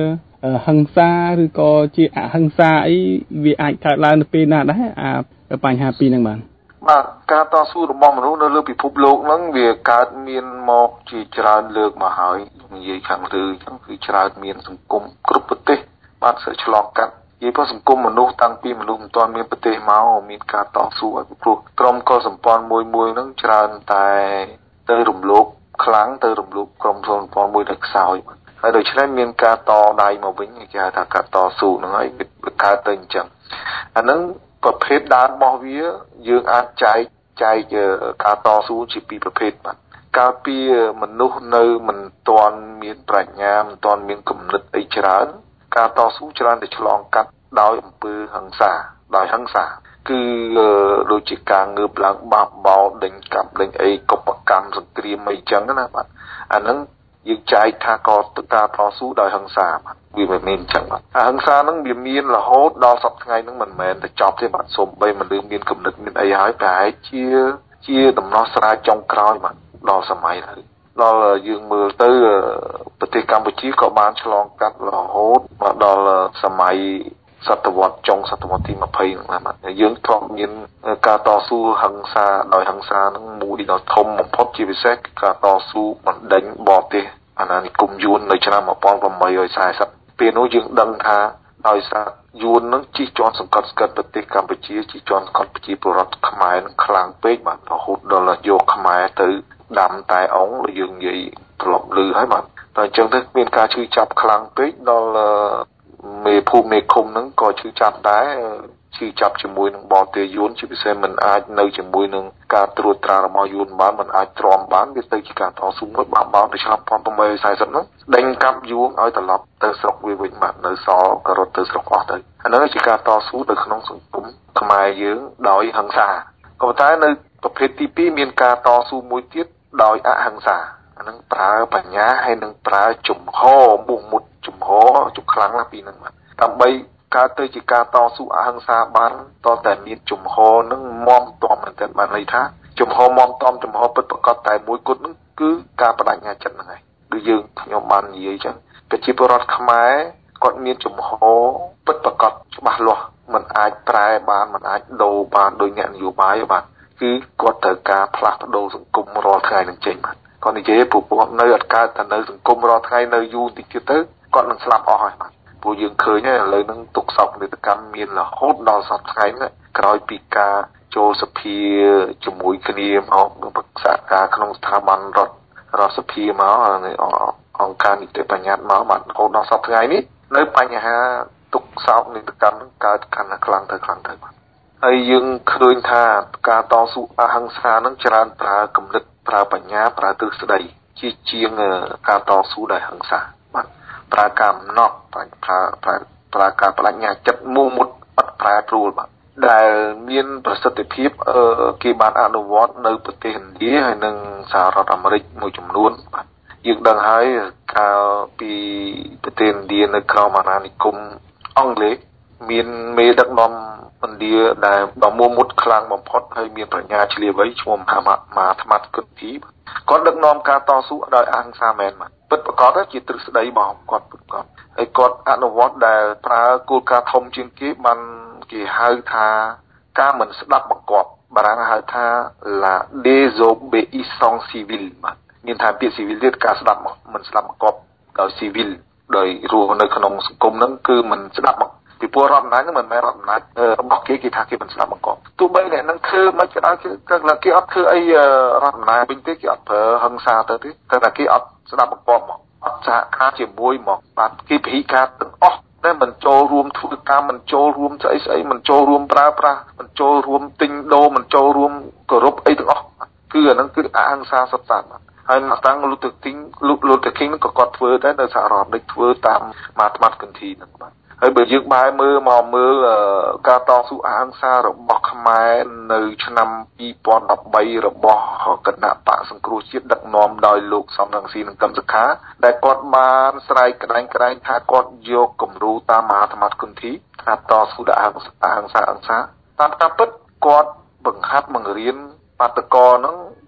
Speaker 3: ហិង្សាឬក៏ជាអហិង្សាអីវាអាចកើតឡើងនៅពេលណាដែរអាបញ្ហាពីរហ្នឹងបាទ
Speaker 5: បាទការតស៊ូរបស់មនុស្សនៅលើពិភពលោកហ្នឹងវាកើតមានមកជាច្រើនលើកមកហើយនិយាយខាងលើអញ្ចឹងគឺច្រើនមានសង្គមគ្រប់ប្រទេសបានស្ទើរឆ្លងកាត់និយាយពីសង្គមមនុស្សតាំងពីមនុស្សមិនទាន់មានប្រទេសមកមានការតស៊ូឲ្យព្រោះក្រុមកុលសម្ព័ន្ធមួយមួយហ្នឹងច្រើនតែទៅរំលោភខ្លាំងទៅរំលោភក្រុមកុលសម្ព័ន្ធមួយដែលខ្សោយហើយដូច្នេះមានការតដៃមកវិញគេហៅថាការតស៊ូហ្នឹងហើយវាកើតទៅអញ្ចឹងអាហ្នឹងប្រភេទដើមរបស់វាយើងអាចចែកចែកការតស៊ូជាពីរប្រភេទបាទកាលពីមនុស្សនៅមិនទាន់មានប្រាជ្ញាមិនទាន់មានគំនិតអីច្រើនការតស៊ូច្រើនតែឆ្លងកាត់ដោយអំពើហិង្សាដោយហិង្សាគឺដូចជាការងើបឡើងបាបបោដេញកាប់ដេញអីកុបកម្មសង្គ្រាមអីចឹងណាបាទអាហ្នឹងយើងចែកថាក៏ការតស៊ូដោយហិង្សាបាទវាមិនមែនចឹងបាទហិង្សាហ្នឹងវាមានរហូតដល់សប្តាហ៍ថ្ងៃហ្នឹងមិនមែនតែចប់ទេបាទសូម្បីមនុស្សមានគំនិតមានអីហើយប្រហែលជាជាដំណោះស្រាយចុងក្រោយបាទដល់សម័យហើយដល់យើងមើលទៅប្រទេសកម្ពុជាក៏បានឆ្លងកាត់រហូតមកដល់សម័យសតវត្សចុងសតវត្សទីยี่สิบហ្នឹងបាទយើងធ្លាប់មានការតស៊ូហិង្សាដោយហិង្សាហ្នឹងមួយដ៏ធំបំផុតជាពិសេសគឺការតស៊ូបណ្ដេញបរទេសអាណានិគមយួននៅឆ្នាំeighteen fortyពេលនោះយើងដឹងថាដោយសារយួននឹងជិះជាន់សង្កត់ស្កិតប្រទេសកម្ពុជាជិះជាន់សង្កត់ប្រជាពលរដ្ឋខ្មែរនឹងខ្លាំងពេកបាទរហូតដល់យកខ្មែរទៅដាំតែអង្គឬយើងនិយាយធ្លាប់ឮហើយបាទតែអញ្ចឹងទៅមានការឈឺចាប់ខ្លាំងពេកដល់មេភូមិមេឃុំហ្នឹងក៏ឈឺចាប់ដែរឈឺចាប់ជាមួយនឹងបរទេសយួនជាពិសេសមិនអាចនៅជាមួយនឹងការត្រួតត្រារបស់យួនបានមិនអាចទ្រាំបានវាទៅជាការតស៊ូមួយបាក់បោកនៅឆ្នាំeighteen fortyហ្នឹងដេញកាប់យួនឲ្យត្រឡប់ទៅស្រុកវាវិញបាទនៅសល់ក៏រត់ទៅស្រុកអស់ទៅអាហ្នឹងជាការតស៊ូនៅក្នុងសង្គមខ្មែរយើងដោយហិង្សាក៏ប៉ុន្តែនៅប្រភេទទីពីរមានការតស៊ូមួយទៀតដោយអហិង្សាអាហ្នឹងប្រើបញ្ញាហើយនឹងប្រើជំហរមុខមុតជំហរជុកខ្លាំងណាស់ពីហ្នឹងបាទដើម្បីកើតទៅជាការតស៊ូអហិង្សាបានតតែមានជំហរនឹងមមតំមែនតើបានន័យថាជំហរមមតំជំហរពិតប្រាកដតែមួយគត់នឹងគឺការបដិញ្ញាចិត្តហ្នឹងហើយដូចយើងខ្ញុំបាននិយាយចឹងប្រជាពលរដ្ឋខ្មែរគាត់មានជំហរពិតប្រាកដច្បាស់លាស់មិនអាចប្រែបានមិនអាចដូរបានដោយអ្នកនយោបាយបាទគឺគាត់ត្រូវការផ្លាស់ប្ដូរសង្គមរាល់ថ្ងៃនឹងចេញបាទគាត់និយាយពួកគាត់នៅអត់កើតតែនៅសង្គមរាល់ថ្ងៃនៅយូរតិចទៀតទៅគាត់នឹងស្លាប់អស់ហើយបាទព្រោះយើងឃើញហើយឥឡូវហ្នឹងទុកសោកនាដកម្មមានរហូតដល់សប្តាហ៍ថ្ងៃហ្នឹងក្រោយពីការចូលសភាជាមួយគ្នាមកប្រឹក្សាការក្នុងស្ថាប័នរដ្ឋរដ្ឋសភាមកអង្គការនីតិបញ្ញត្តិមកបាទរហូតដល់សប្តាហ៍ថ្ងៃនេះនៅបញ្ហាទុកសោកនាដកម្មហ្នឹងកើតកាន់តែខ្លាំងទៅខ្លាំងទៅបាទហើយយើងឃើញថាការតស៊ូអហិង្សាហ្នឹងច្រើនប្រើគំនិតប្រើបញ្ញាប្រើទ្រឹស្ដីជាជាងការតស៊ូដោយហិង្សាបាទប្រើការអំណត់ប្រើប្រើប្រើការបដិញ្ញាចិត្តមោះមុតអត់ប្រែប្រួលបាទដែលមានប្រសិទ្ធភាពគេបានអនុវត្តនៅប្រទេសឥណ្ឌាហើយនិងសហរដ្ឋអាមេរិកមួយចំនួនបាទយើងដឹងហើយកាលពីប្រទេសឥណ្ឌានៅក្រោមអាណានិគមអង់គ្លេសមានមេដឹកនាំឥណ្ឌាដែលដ៏មោះមុតខ្លាំងបំផុតហើយមានប្រាជ្ញាឆ្លៀវវៃឈ្មោះមហាមហាថ្មគន្ធីគាត់ដឹកនាំការតស៊ូដោយអហិង្សាមែនបាទពិតប្រាកដជាទ្រឹស្ដីរបស់គាត់ពិតប្រាកដហើយគាត់អនុវត្តដែលប្រើគោលការណ៍ធំជាងគេបានគេហៅថាការមិនស្ដាប់បង្គាប់បារាំងហៅថា la désobéissance civile បាទមានថាពាក្យ civil ទៀតការស្ដាប់មិនស្ដាប់បង្គាប់ដោយ civil ដោយរស់នៅក្នុងសង្គមហ្នឹងគឺមិនស្ដាប់ពីពលរដ្ឋអំណាចហ្នឹងមិនមែនរដ្ឋអំណាចរបស់គេគេថាគេមិនស្ដាប់បង្គាប់ទោះបីអ្នកហ្នឹងធ្វើមិនក៏ដោយគេគេអត់ធ្វើអីរដ្ឋអំណាចវិញទេគេអត់ប្រើហិង្សាទៅទេតែតែគេអត់ស្ដាប់បង្គាប់មកអត់សហការជាមួយមកបាទគេពិហិការទាំងអស់តែមិនចូលរួមធ្វើការមិនចូលរួមស្អីស្អីមិនចូលរួមប្រើប្រាស់មិនចូលរួមទិញដូរមិនចូលរួមគោរពអីទាំងអស់គឺអាហ្នឹងគឺអហិង្សាសុទ្ធសាធហើយមកតាំងលូតឺគីងលូតឺគីងក៏គាត់ធ្វើដែរនៅសហរដ្ឋអាមេរិកធ្វើតាមម៉ាថ្មាត់គន្ធីហ្នឹងបាទហើយបើយើងបែរមើលមកមើលការតស៊ូអហិង្សារបស់ខ្មែរនៅឆ្នាំtwo thousand thirteenរបស់គណៈបកសង្គ្រោះជាតិដឹកនាំដោយលោកសំរងស៊ីនិងកឹមសុខាដែលគាត់បានស្រែកក្តែងក្តែងថាគាត់យកគំរូតាមមហាថ្មគន្ធីថាតស៊ូដោយអហិង្សាអហិង្សាតាមតាមពិតគាត់បង្ហាត់បង្រៀនបាតកោហ្នឹង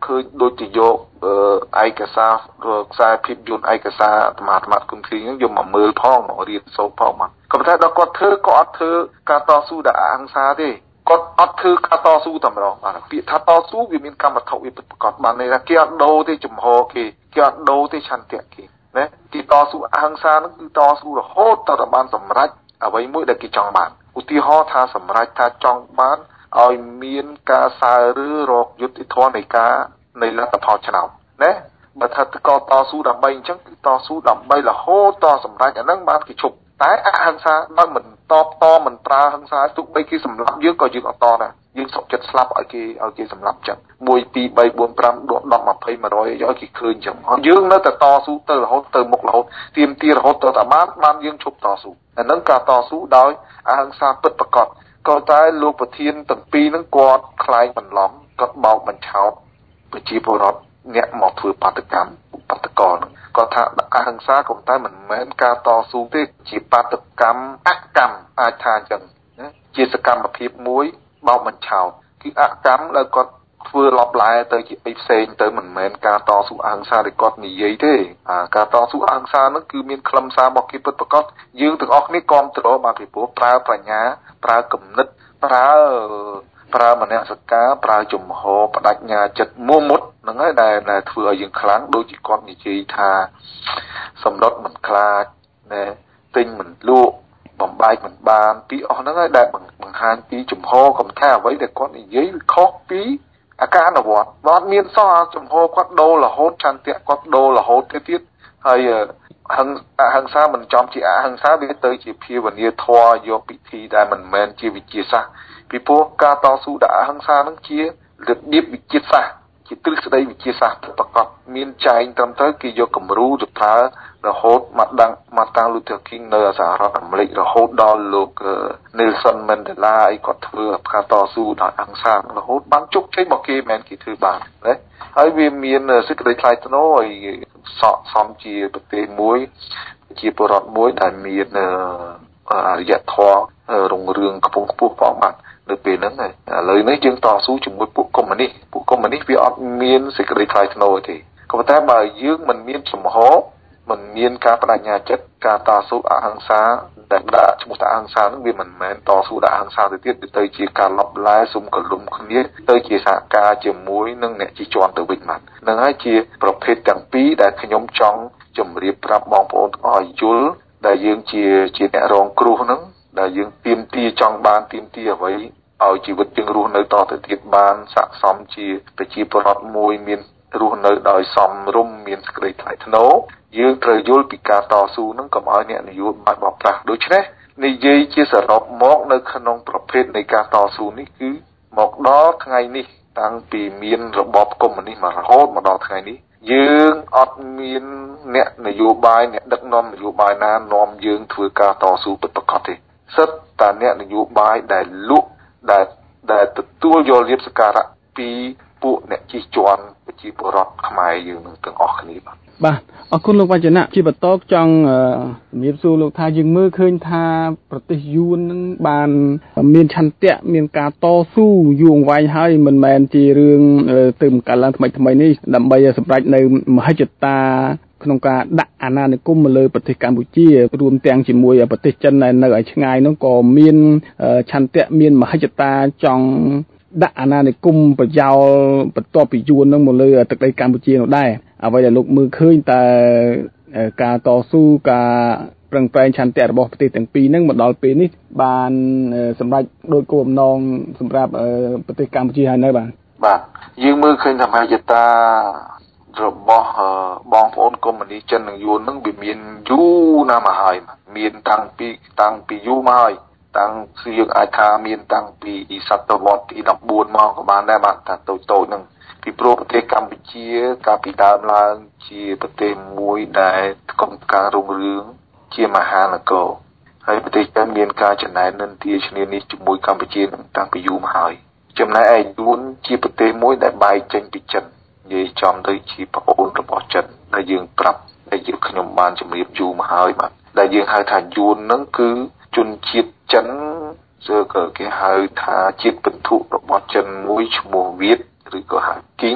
Speaker 5: ឃើញដូចជាយកឯកសារខ្សែភាពយន្តឯកសារអាត្មាអាត្មាគុំឃើញហ្នឹងយកមកមើលផងមករៀនសូត្រផងមកក៏ប៉ុន្តែដល់គាត់ធ្វើក៏អត់ធ្វើការតស៊ូដោយអហិង្សាទេគាត់អត់ធ្វើការតស៊ូតែម្ដងបាទពាក្យថាតស៊ូវាមានកម្មវត្ថុវាពិតប្រាកដបានន័យថាគេអត់ដូរទេចំហគេគេអត់ដូរទេឆន្ទៈគេណាគេតស៊ូអហិង្សាហ្នឹងគឺតស៊ូរហូតដល់តែបានសម្រេចអ្វីមួយដែលគេចង់បានឧទាហរណ៍ថាសម្រេចថាចង់បានឲ្យមានការសើឬរកយុត្តិធម៌នៃការនៃលទ្ធផលឆ្នោតណាបើថាក៏តស៊ូដើម្បីអញ្ចឹងគឺតស៊ូដើម្បីរហូតតសម្រេចអាហ្នឹងបានគេឈប់តែអហិង្សាបើមិនតបតមិនប្រើហិង្សាទោះបីគេសម្លាប់យើងក៏យើងអត់តដែរយើងសុខចិត្តស្លាប់ឲ្យគេឲ្យគេសម្លាប់ចឹងមួយ ពីរ បី បួន 5 10 20 100ឲ្យគេឃើញចឹងយើងនៅតែតស៊ូទៅរហូតទៅមុខរហូតទៀមទារហូតទៅតែបានបានយើងឈប់តស៊ូអាហ្នឹងការតស៊ូដោយអហិង្សាពិតប្រាកដក៏តែលោកប្រធានទាំងពីរហ្នឹងគាត់ខ្លែងបន្លំគាត់បោកបញ្ឆោតប្រជាពលរដ្ឋអ្នកមកធ្វើបាតកម្មបាតកោហ្នឹងគាត់ថាអហិង្សាក៏តែមិនមែនការតស៊ូទេជាបាតកម្មអកម្មអាចថាអញ្ចឹងណាជាសកម្មភាពមួយបោកបញ្ឆោតគឺអកម្មដែលគាត់ធ្វើលបឡែទៅជាអីផ្សេងទៅមិនមែនការតស៊ូអហិង្សាដែលគាត់និយាយទេអាការតស៊ូអហិង្សាហ្នឹងគឺមានខ្លឹមសាររបស់គេពិតប្រាកដយើងទាំងអស់គ្នាគ្រប់គ្រងបានពីព្រោះប្រើប្រាជ្ញាប្រើគំនិតប្រើប្រើមនសិការប្រើជំហរបដិញ្ញាចិត្តមួមុតហ្នឹងហើយដែលដែលធ្វើឲ្យយើងខ្លាំងដូចជាគាត់និយាយថាសម្ដុតមិនខ្លាចណែទិញមិនលក់បំបែកមិនបានពីអស់ហ្នឹងហើយដែលបង្ហាញពីជំហរកំថាអ្វីដែលគាត់និយាយខុសពីអាការអនុវត្តគាត់មានសោះអាជំហរគាត់ដូររហូតឆន្ទៈគាត់ដូររហូតទៅទៀតហើយហឹងអហិង្សាមិនចំជាអហិង្សាវាទៅជាភាវនាធម៌យកពិធីដែលមិនមែនជាវិជាសាស្ត្រពីព្រោះការតស៊ូដោយអហិង្សានឹងជារបៀបវិជាសាស្ត្រជាទ្រឹស្ដីវិជាសាស្ត្រប្រកបមានចែងត្រឹមត្រូវគេយកគំរូទៅប្រើរហូតមកដឹងមកតាំង Luther King នៅសហរដ្ឋអាមេរិករហូតដល់លោក Nelson Mandela អីគាត់ធ្វើការតស៊ូដោយអហិង្សារហូតបានជោគជ័យមកគេមិនគេធ្វើបានណាហើយវាមានសេចក្តីថ្លៃថ្នូរឲ្យស័កសមជាប្រទេសមួយជាពលរដ្ឋមួយដែលមានអរិយធម៌រុងរឿងខ្ពង់ខ្ពស់ផងបាទនៅពេលហ្នឹងឥឡូវនេះយើងតស៊ូជាមួយពួកកុម្មុយនីសពួកកុម្មុយនីសវាអត់មានសេចក្តីថ្លៃថ្នូរទេក៏ប៉ុន្តែបើយើងមិនមានចំហមិនមានការបដិញ្ញាចិត្តការតស៊ូអហិង្សាដែលដាក់ឈ្មោះថាអហិង្សាហ្នឹងវាមិនមែនតស៊ូដាក់អហិង្សាទៅទៀតវាទៅជាការលបឡាយសុំកលុំគ្នាទៅជាសហការជាមួយនឹងអ្នកជិះជាន់ទៅវិញបាទហ្នឹងហើយជាប្រភេទទាំងពីរដែលខ្ញុំចង់ជម្រាបប្រាប់បងប្អូនទាំងអស់ឲ្យយល់ដែលយើងជាជាអ្នករងគ្រោះហ្នឹងដែលយើងទៀមទាចង់បានទៀមទាអ្វីឲ្យជីវិតយើងរស់នៅតទៅទៀតបានស័ក្តិសមជាប្រជាពលរដ្ឋមួយមានរស់នៅដោយសមរម្យមានសេចក្តីថ្លៃថ្នូរយើងត្រូវយល់ពីការតស៊ូហ្នឹងកុំឲ្យអ្នកនយោបាយបោកប្រាស់ដូច្នេះនិយាយជាសរុបមកនៅក្នុងប្រភេទនៃការតស៊ូនេះគឺមកដល់ថ្ងៃនេះតាំងពីមានរបបកុម្មុយនីសមករហូតមកដល់ថ្ងៃនេះយើងអត់មានអ្នកនយោបាយអ្នកដឹកនាំនយោបាយណានាំយើងធ្វើការតស៊ូពិតប្រាកដទេសិតតែអ្នកនយោបាយដែលលក់ដែលដែលទទួលយកលៀបសក្ការៈពីពួកអ្នកជិះជាន់ប្រជាពលរដ្ឋខ្មែរយើងនឹងទាំងអស់គ្នាបាទ
Speaker 3: បាទអរគុណលោកវចនៈជាបន្តចង់ជំរាបសួរលោកថាយើងមើលឃើញថាប្រទេសយួននឹងបានមានឆន្ទៈមានការតស៊ូយូរអង្វែងហើយមិនមែនជារឿងទៅបង្កើតឡើងថ្មីថ្មីនេះដើម្បីសម្រេចនៅមហិច្ឆតាក្នុងការដាក់អាណានិគមមកលើប្រទេសកម្ពុជារួមទាំងជាមួយប្រទេសចិនដែលនៅឲ្យឆ្ងាយនោះក៏មានឆន្ទៈមានមហិច្ឆតាចង់ដាក់អាណានិគមប្រយោលបន្ទាប់ពីយួននឹងមកលើទឹកដីកម្ពុជានោះដែរអ្វីដែលលោកមើលឃើញតើការតស៊ូការប្រឹងប្រែងឆន្ទៈរបស់ប្រទេសទាំងពីរហ្នឹងមកដល់ពេលនេះបានសម្រេចដោយគោលបំណងសម្រាប់ប្រទេសកម្ពុជាហើយនៅបាទ
Speaker 5: បាទយើងមើលឃើញថាមហិច្ឆតារបស់បងប្អូនកុម្មុយនីសចិននិងយួនហ្នឹងវាមានយូរណាស់មកហើយមានតាំងពីតាំងពីយូរមកហើយតាំងគឺយើងអាចថាមានតាំងពីសតវត្សទីដប់បួនមកក៏បានដែរបាទថាតូចតូចហ្នឹងពីព្រោះប្រទេសកម្ពុជាកាលពីដើមឡើងជាប្រទេសមួយដែលកំពុងការរុងរឿងជាមហានគរហើយប្រទេសចិនមានការចំណែននិន្ទាឈ្នានីសជាមួយកម្ពុជាតាំងពីយូរមកហើយចំណែកឯយួនជាប្រទេសមួយដែលបែកចេញពីចិននិយាយចំទៅជាប្អូនរបស់ចិនដែលយើងប្រាប់ដែលយើងខ្ញុំបានជម្រាបយូរមកហើយបាទដែលយើងហៅថាយួនហ្នឹងគឺជនជាតិចិនគឺក៏គេហៅថាជាតិពិន្ទុរបស់ចិនមួយឈ្មោះវៀតឬក៏ហៅគីង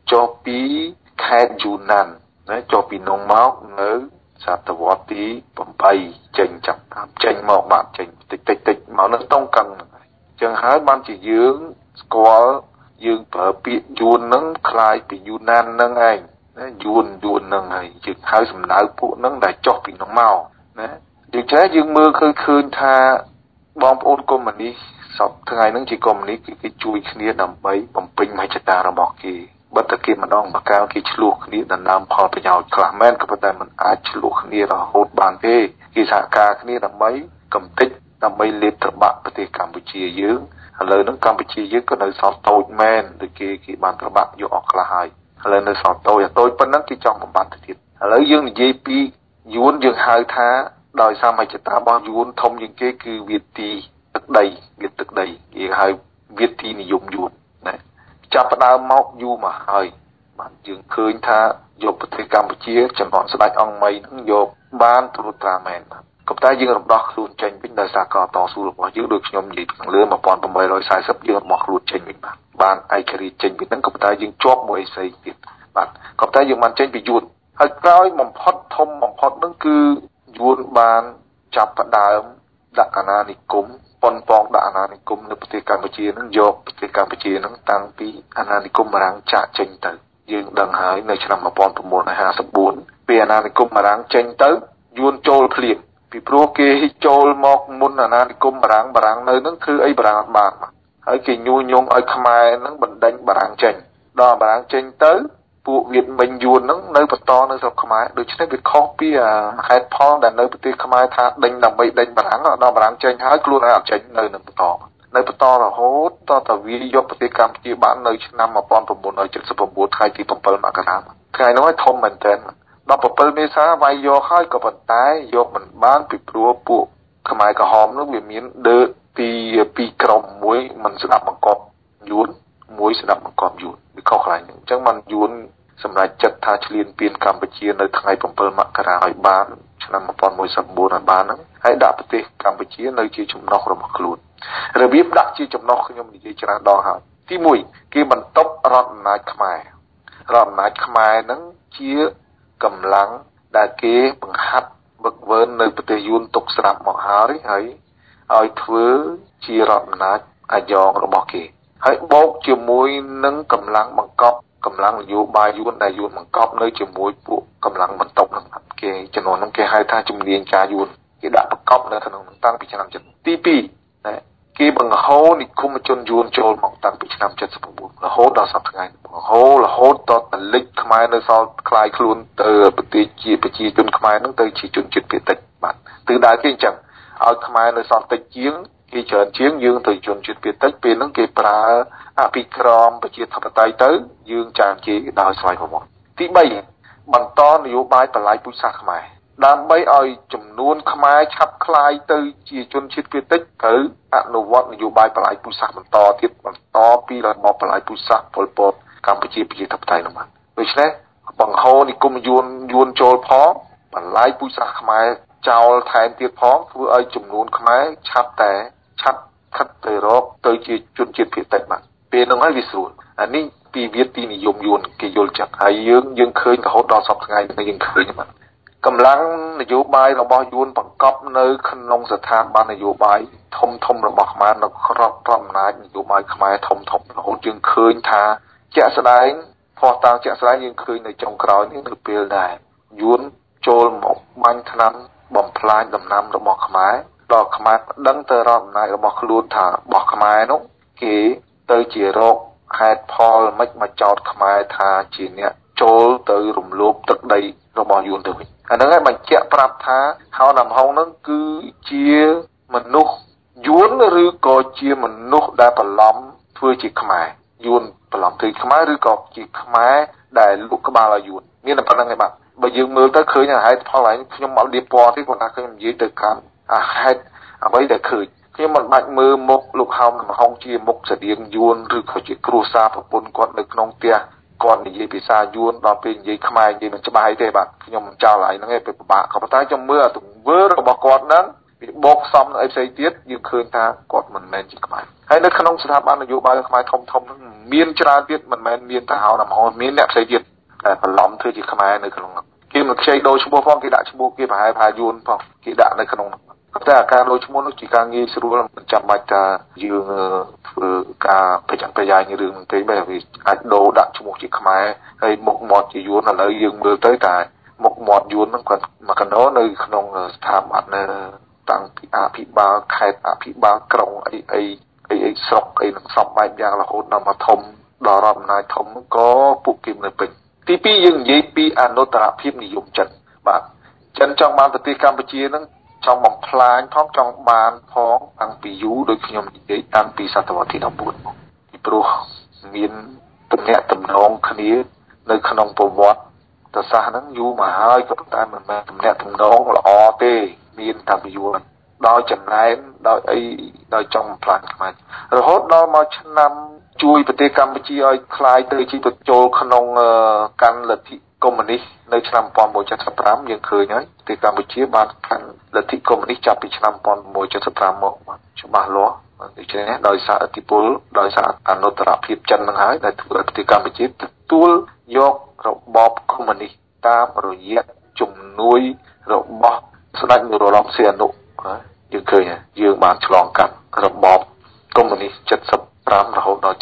Speaker 5: ចុះពីខេត្តយូណានណាចុះពីនងមកនៅសតវត្សទី8ចេញចាប់តាមចេញមកបាទចេញតិចតិចតិចមកនឹងតុងកឹងហ្នឹងហើយអញ្ចឹងហើយបានជាយើងស្គាល់យើងប្រើពាក្យយួនហ្នឹងคล้ายពីយូណានហ្នឹងឯងណាយួនយួនហ្នឹងហើយយើងហៅសំដៅពួកហ្នឹងដែលចុះពីនោះមកណាយើងចេះយើងមើលឃើញឃើញថាបងប្អូនកុម្មុយនីសពថ្ងៃហ្នឹងជាកុម្មុយនីគឺគេជួយគ្នាដើម្បីបំពេញមហិច្ឆតារបស់គេបើតែគេម្ដងម្កាលគេឆ្លោះគ្នាដណ្ដើមផលប្រយោជន៍ខ្លះមែនក៏ប៉ុន្តែมันអាចឆ្លោះគ្នារហូតបានទេគេសហការគ្នាដើម្បីកំទេចដើម្បីលេបត្របាក់ប្រទេសកម្ពុជាយើងឥឡូវហ្នឹងកម្ពុជាយើងក៏នៅសល់តូចមែនដូចគេគេបានត្របាក់យកអស់ខ្លះហើយឥឡូវនៅសល់តូចតូចប៉ុណ្ណឹងគេចង់បំបត្តិទៅទៀតឥឡូវយើងនិយាយពីយួនយើងហៅថាដោយសារមហិច្ឆតារបស់យួនធំជាងគេគឺវាទីទឹកដីវាទឹកដីគេហៅវាទីនិយមយួនណាចាប់ផ្ដើមមកយូរមកហើយបាទយើងឃើញថាយកប្រទេសកម្ពុជាចំនួនស្ដេចអង្គមីនឹងយកបានត្រួតត្រាមែនបាទក៏តែយើងរំដោះខ្លួនចេញវិញដោយសារការតស៊ូរបស់យើងដូចខ្ញុំនិយាយខាងលើmột nghìn tám trămสี่สิบយើងរបស់ខ្លួនចេញវិញបាទបានឯករាជ្យចេញពីហ្នឹងក៏តែយើងជាប់មួយអីស្អីទៀតបាទក៏តែយើងបានចេញពីយួនហើយក្រោយបំផុតធំបំផុតហ្នឹងគឺយួនបានចាប់ផ្ដើមដាក់អាណានិគមប៉ុនប៉ងដាក់អាណានិគមនៅប្រទេសកម្ពុជាហ្នឹងយកប្រទេសកម្ពុជាហ្នឹងតាំងពីអាណានិគមបារាំងចាក់ចេញទៅយើងដឹងហើយនៅឆ្នាំmột nghìn chín trămห้าสิบ四ពេលអាណានិគមបារាំងចេញទៅយួនចូលភ្លាមពីព្រោះគេចូលមកមុនអាណានិគមបារាំងបារាំងនៅហ្នឹងធ្វើអីបារាំងអត់បានហើយគេញុះញង់ឲ្យខ្មែរហ្នឹងបណ្ដេញបារាំងចេញដល់បារាំងចេញទៅពួកវៀតមិញយួនហ្នឹងនៅបន្តនៅស្រុកខ្មែរដូច្នេះវាខុសពីហេតុផលដែលនៅប្រទេសខ្មែរថាដេញដើម្បីដេញបារាំងដល់បារាំងចេញហើយខ្លួនឯងអត់ចេញនៅនឹងបន្តនៅបន្តរហូតតតែវាយកប្រទេសកម្ពុជាបាននៅឆ្នាំmột nghìn chín trăm七十九ថ្ងៃទីsevenមករាថ្ងៃនោះឲ្យធំមែនទែនដល់sevenមេសាវាយយកហើយក៏ប៉ុន្តែយកមិនបានពីព្រោះពួកខ្មែរក្រហមនោះវាមានដើពីពីក្រុមមួយមិនស្ដាប់បង្គាប់យួនមួយស្ដាប់បង្គាប់យួនវាខុសខ្លាំងអញ្ចឹងมันយួនសម្រាប់ចិត្តថាឈ្លានពានកម្ពុជានៅថ្ងៃsevenមករាឲ្យបានឆ្នាំmột nghìn chín trăm chín mươi tưឲ្យបានហ្នឹងហើយដាក់ប្រទេសកម្ពុជានៅជាចំណុះរបស់ខ្លួនរបៀបដាក់ជាចំណុះខ្ញុំនិយាយច្រើនដងហើយទីoneគេបន្ទប់រដ្ឋអំណាចខ្មែររដ្ឋអំណាចខ្មែរហ្នឹងជាកម្លាំងដែលគេបង្ហាត់វឹកវើនៅប្រទេសយួនទុកស្រាប់មកហើយហើយឲ្យធ្វើជារដ្ឋអំណាចអាយ៉ងរបស់គេហើយបូកជាមួយនឹងកម្លាំងបង្កប់កម្លាំងនយោបាយយួនដែលយួនបង្កប់នៅជាមួយពួកកម្លាំងបន្ទប់ហ្នឹងគេចំនួនហ្នឹងគេហៅថាជំនាញការយួនគេដាក់បង្កប់នៅក្នុងតាំងពីឆ្នាំទីtwoណាគេបង្ហូរនិគមជនយួនចូលមកតាំងពីឆ្នាំseventy-nineរហូតដល់សប្តាហ៍ថ្ងៃបង្ហូររហូតដល់តលិចខ្មែរនៅសល់คล้ายខ្លួនទៅប្រទេសជាប្រជាជនខ្មែរហ្នឹងទៅជាជនជាតិភាគតិចបាទទិសដៅគេអញ្ចឹងឲ្យខ្មែរនៅសល់តិចជាងគេច្រើនជាងយើងទៅជនជាតិភាគតិចពេលហ្នឹងគេប្រើអភិក្រមប្រជាធិបតេយ្យទៅយើងចាញ់គេដោយស្វ័យប្រវត្តិទីthreeបន្តនយោបាយបលាយពូជសាសន៍ខ្មែរដើម្បីឲ្យចំនួនខ្មែរឆាប់คล้ายទៅជាជនជាតិភាគតិចត្រូវអនុវត្តនយោបាយបលាយពូជសាសន៍បន្តទៀតបន្តពីរបបបលាយពូជសាសន៍ប៉ុលពតកម្ពុជាប្រជាធិបតេយ្យនោះបាទដូច្នេះបង្ហូរនិគមយួនយួនចូលផងបលាយពូជសាសន៍ខ្មែរចោលថែមទៀតផងធ្វើឲ្យចំនួនខ្មែរឆាប់តែឆាប់ខិតទៅរកទៅជាជនជាតិភាគតិចបាទពេលហ្នឹងហើយវាស្រួលអានេះពីវាទីនិយមយួនគេយល់ចឹងហើយយើងយើងឃើញរហូតដល់សប្តាហ៍ថ្ងៃនេះយើងឃើញបាទកម្លាំងនយោបាយរបស់យួនបង្កប់នៅក្នុងស្ថាប័ននយោបាយធំធំរបស់ខ្មែរនៅក្របរដ្ឋអំណាចនយោបាយខ្មែរធំធំរហូតយើងឃើញថាជាក់ស្ដែងផុសតាងជាក់ស្ដែងយើងឃើញនៅចុងក្រោយនេះនៅពេលដែលយួនចូលមកបាញ់ថ្នាំបំផ្លាញដំណាំរបស់ខ្មែរដល់ខ្មែរប្តឹងទៅរដ្ឋអំណាចរបស់ខ្លួនថារបស់ខ្មែរនោះគេទៅជារោគហេតុផលមិនមកចោទខ្មែរថាជាអ្នកចូលទៅរំលោភទឹកដីរបស់យួនទៅវិញអាហ្នឹងហើយបញ្ជាក់ប្រាប់ថាហៅណាំហុងហ្នឹងគឺជាមនុស្សយួនឬក៏ជាមនុស្សដែលបន្លំធ្វើជាខ្មែរយួនបន្លំធ្វើខ្មែរឬក៏ជាខ្មែរដែលលក់ក្បាលឲ្យយួនមានតែប៉ុណ្្នឹងឯងបាទបើយើងមើលទៅឃើញហេតុផលហើយខ្ញុំអត់លៀបពណ៌ទេគាត់ថាខ្ញុំនិយាយទៅកាន់អាហេតុអ្វីដែលឃើញខ្ញុំមិនបាច់មើលមុខលោកហោមណាំហុងជាមុខស្តៀងយួនឬក៏ជាគ្រួសារប្រពន្ធគាត់នៅក្នុងផ្ទះគាត់និយាយភាសាយួនដល់ពេលនិយាយខ្មែរនិយាយមិនច្បាស់ទេបាទខ្ញុំមិនចោលហើយហ្នឹងឯងពិបាកក៏ប៉ុន្តែខ្ញុំមើលទង្វើរបស់គាត់ហ្នឹងវាបោកសំនៅអីផ្សេងទៀតយើងឃើញថាគាត់មិនមែនជាខ្មែរហើយនៅក្នុងស្ថាប័ននយោបាយខ្មែរធំធំហ្នឹងមានច្រើនទៀតមិនមែនមានតែហៅណាមហោមានអ្នកផ្សេងទៀតតែបន្លំធ្វើជាខ្មែរនៅក្នុងហ្នឹងគេមិនខ្ចីដូរឈ្មោះផងគេដាក់ឈ្មោះគេប្រហែលប្រហែលយួនផងគេដាក់នៅក្នុងហ្នឹងតែការដូរឈ្មោះនោះជាការងាយស្រួលមិនចាំបាច់ថាយើងធ្វើការប្រចាំប្រយ៉ាយរឿងហ្នឹងទេបែបវាអាចដូរដាក់ឈ្មោះជាខ្មែរហើយមុខមាត់ជាយួនឥឡូវយើងមើលទៅតែមុខមាត់យួនហ្នឹងគាត់មកកណ្ដោនៅក្នុងស្ថាប័ននៅតាំងពីអភិបាលខេត្តអភិបាលក្រុងអីអីអីអីស្រុកអីនឹងសពបែបយ៉ាងរហូតដល់មកធំដល់រដ្ឋអំណាចធំក៏ពួកគេនៅពេញទីពីរយើងនិយាយពីអនុត្តរភាពនិយមចិនបាទចិនចង់បានប្រទេសកម្ពុជាហ្នឹងចង់បំផ្លាញផងចង់បានផងតាំងពីយូរដូចខ្ញុំនិយាយតាំងពីសតវត្សទីដប់បួនមកពីព្រោះមានទំនាក់ទំនងគ្នានៅក្នុងប្រវត្តិសាស្ត្រហ្នឹងយូរមកហើយក៏តែមិនមែនទំនាក់ទំនងល្អទេមានតែពីយូរដោយចំណែនដោយអីដោយចង់បំផ្លាញខ្មែររហូតដល់មកឆ្នាំជួយប្រទេសកម្ពុជាឲ្យคล้ายទៅជាបញ្ចូលក្នុងកាន់លទ្ធិកុម្មុយនីសនៅឆ្នាំmột nghìn chín trăm七十五យើងឃើញហើយប្រទេសកម្ពុជាបានកាន់លទ្ធិកុម្មុយនីសចាប់ពីឆ្នាំmột nghìn chín trăm七十五មកច្បាស់លាស់ដូច្នេះដោយសារឥទ្ធិពលដោយសារអនុត្តរភាពចិនហ្នឹងហើយដែលធ្វើឲ្យប្រទេសកម្ពុជាទទួលយករបបកុម្មុយនីសតាមរយៈជំនួយរបស់ស្ដេចនរោត្តមសីហនុយើងឃើញយើងបានឆ្លងកាត់របបកុម្មុយនីស75រហូតដល់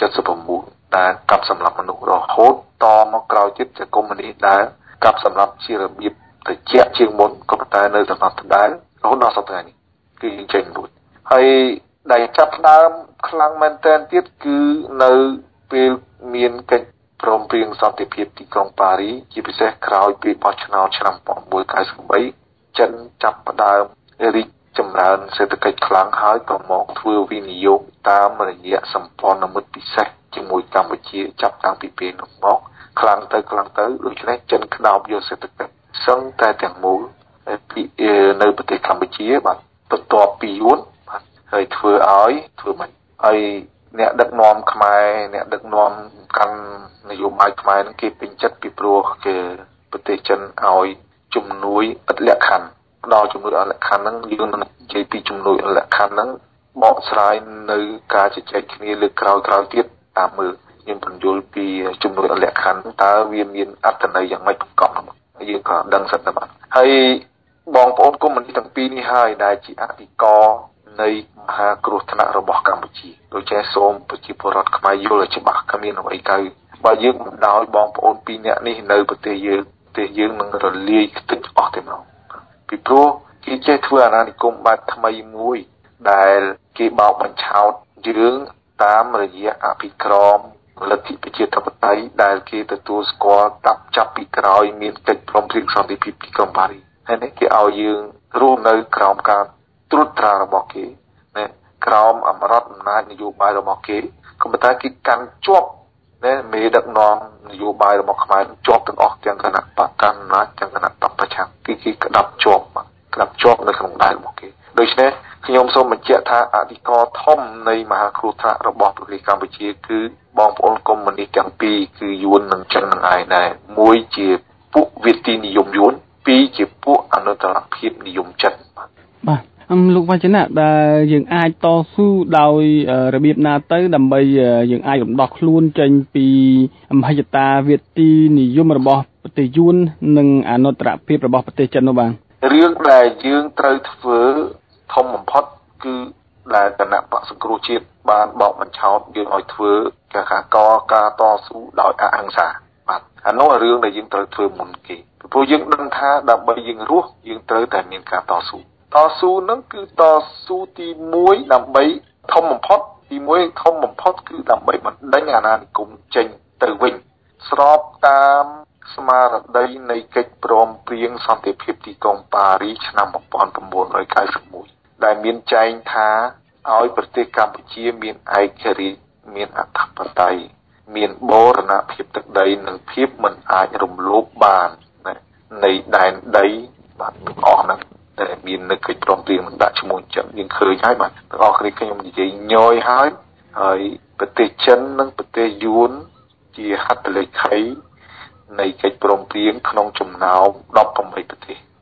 Speaker 5: 79ដែលកាប់សម្លាប់មនុស្សរហូតតមកក្រោយទៀតជាកុម្មុយនីសដែលកាប់សម្លាប់ជារបៀបត្រជាក់ជាងមុនក៏ប៉ុន្តែនៅតែអត់ដដែលរហូតដល់សប្តាហ៍នេះគឺយើងចេញរួចហើយដែលចាប់ផ្ដើមខ្លាំងមែនទែនទៀតគឺនៅពេលមានកិច្ចព្រមព្រៀងសន្តិភាពទីក្រុងប៉ារីជាពិសេសក្រោយពីបោះឆ្នោតឆ្នាំmột nghìn chín trăm chín mươi baចិនចាប់ផ្ដើមរីកចម្រើនសេដ្ឋកិច្ចខ្លាំងហើយក៏មកធ្វើវិនិយោគតាមរយៈសម្ព័ន្ធមិត្តពិសេសជាមួយកម្ពុជាចាប់តាំងពីពេលនោះមកខ្លាំងទៅខ្លាំងទៅដូច្នេះចិនក្តោបយកសេដ្ឋកិច្ចសឹងតែទាំងមូលពីនៅប្រទេសកម្ពុជាបាទបន្ទាប់ពីយួនបាទហើយធ្វើឲ្យធ្វើមិនហើយអ្នកដឹកនាំខ្មែរអ្នកដឹកនាំកាន់នយោបាយខ្មែរនឹងគេពេញចិត្តពីព្រោះគេប្រទេសចិនឲ្យជំនួយឥតលក្ខខណ្ឌដល់ជំនួយអលក្ខខណ្ឌហ្នឹងយើងនឹងនិយាយពីជំនួយអលក្ខខណ្ឌហ្នឹងបកស្រាយនៅការជជែកគ្នាលើក្រោយក្រោយទៀតតាមមើលខ្ញុំបញ្យល់ពីជំនួយអលក្ខខណ្ឌតើវាមានអត្ថន័យយ៉ាងម៉េចប្រកបយើងក៏ដឹងសិនតែបាទហើយបងប្អូនកុម្មុយនីសទាំងពីរនេះហើយដែលជាអធិការនៃមហាគ្រោះថ្នាក់របស់កម្ពុជាដូច្នេះសូមប្រជាពលរដ្ឋខ្មែរយល់ឲ្យច្បាស់គ្មានអ្វីទៅបើយើងមិនដោយបងប្អូនពីរនាក់នេះនៅប្រទេសយើងប្រទេសយើងនឹងរលាយខ្ទេចអស់តែម្ដងពីព្រោះគេចេះធ្វើអាណានិគមបែបថ្មីមួយដែលគេបោកបញ្ឆោតយើងតាមរយៈអភិក្រមលទ្ធិប្រជាធិបតេយ្យដែលគេទទួលស្គាល់តាប់ចាប់ពីក្រោយមានកិច្ចព្រមព្រៀងសន្តិភាពទីក្រុងប៉ារីហើយនេះគេឲ្យយើងរស់នៅក្រោមការត្រួតត្រារបស់គេណាក្រោមអមរដ្ឋអំណាចនយោបាយរបស់គេក៏ប៉ុន្តែគេកាន់ជាប់ណាមេដឹកនាំនយោបាយរបស់ខ្មែរជាប់ទាំងអស់ទាំងគណៈបកកណ្ដាលអំណាចទាំងគណៈបកប្រឆាំងគេគេក្តាប់ជាប់ក្តាប់ជាប់នៅក្នុងដៃរបស់គេដូច្នេះខ្ញុំសូមបញ្ជាក់ថាអធិការធំនៃមហាគ្រោះថ្នាក់របស់ប្រទេសកម្ពុជាគឺបងប្អូនកុម្មុយនីសទាំងពីរគឺយួននិងចិននឹងឯងដែរមួយជាពួកវិទីនិយមយួនពីរជាពួកអនុត្តរភាពនិយមចិន
Speaker 3: បាទអមលោកវ៉ាចនៈដែលយើងអាចតស៊ូដោយរបៀបណាទៅដើម្បីយើងអាចរំដោះខ្លួនចេញពីមហិច្ឆតាវិទីនិយមរបស់ប្រទេសយួននិងអនុត្តរភាពរបស់ប្រទេសចិននោះបាទ
Speaker 5: រឿងដែលយើងត្រូវធ្វើធំបំផុតគឺដែលគណៈបក្សសង្គ្រោះជាតិបានបោកបញ្ឆោតយើងឲ្យធ្វើការកការតស៊ូដោយអហិង្សាបាទអានោះរឿងដែលយើងត្រូវធ្វើមុនគេព្រោះយើងដឹងថាដើម្បីយើងរស់យើងត្រូវតែមានការតស៊ូតស៊ូនឹងគឺតស៊ូទីមួយដើម្បីធំបំផុតទីមួយធំបំផុតគឺដើម្បីបណ្ដេញអាណានិគមចេញទៅវិញស្របតាមស្មារតីនៃកិច្ចព្រមព្រៀងសន្តិភាពទីក្រុងប៉ារីឆ្នាំmột nghìn chín trăm chín mươi mốtដែលមានចែងថាឲ្យប្រទេសកម្ពុជាមានឯករាជ្យមានអធិបតេយ្យមានបូរណភាពទឹកដីនិងភាពមិនអាចរំលោភបាននៃដែនដីបាទទាំងអស់ហ្នឹងដែលមាននៅកិច្ចព្រមព្រៀងនឹងដាក់ឈ្មោះចិនយើងឃើញហើយបាទទាំងអស់គ្នាខ្ញុំនិយាយញយហើយហើយប្រទេសចិននិងប្រទេសយួនជាហត្ថលេខីនៃកិច្ចព្រមព្រៀងក្នុងចំណោមដប់ប្រាំបីប្រទេស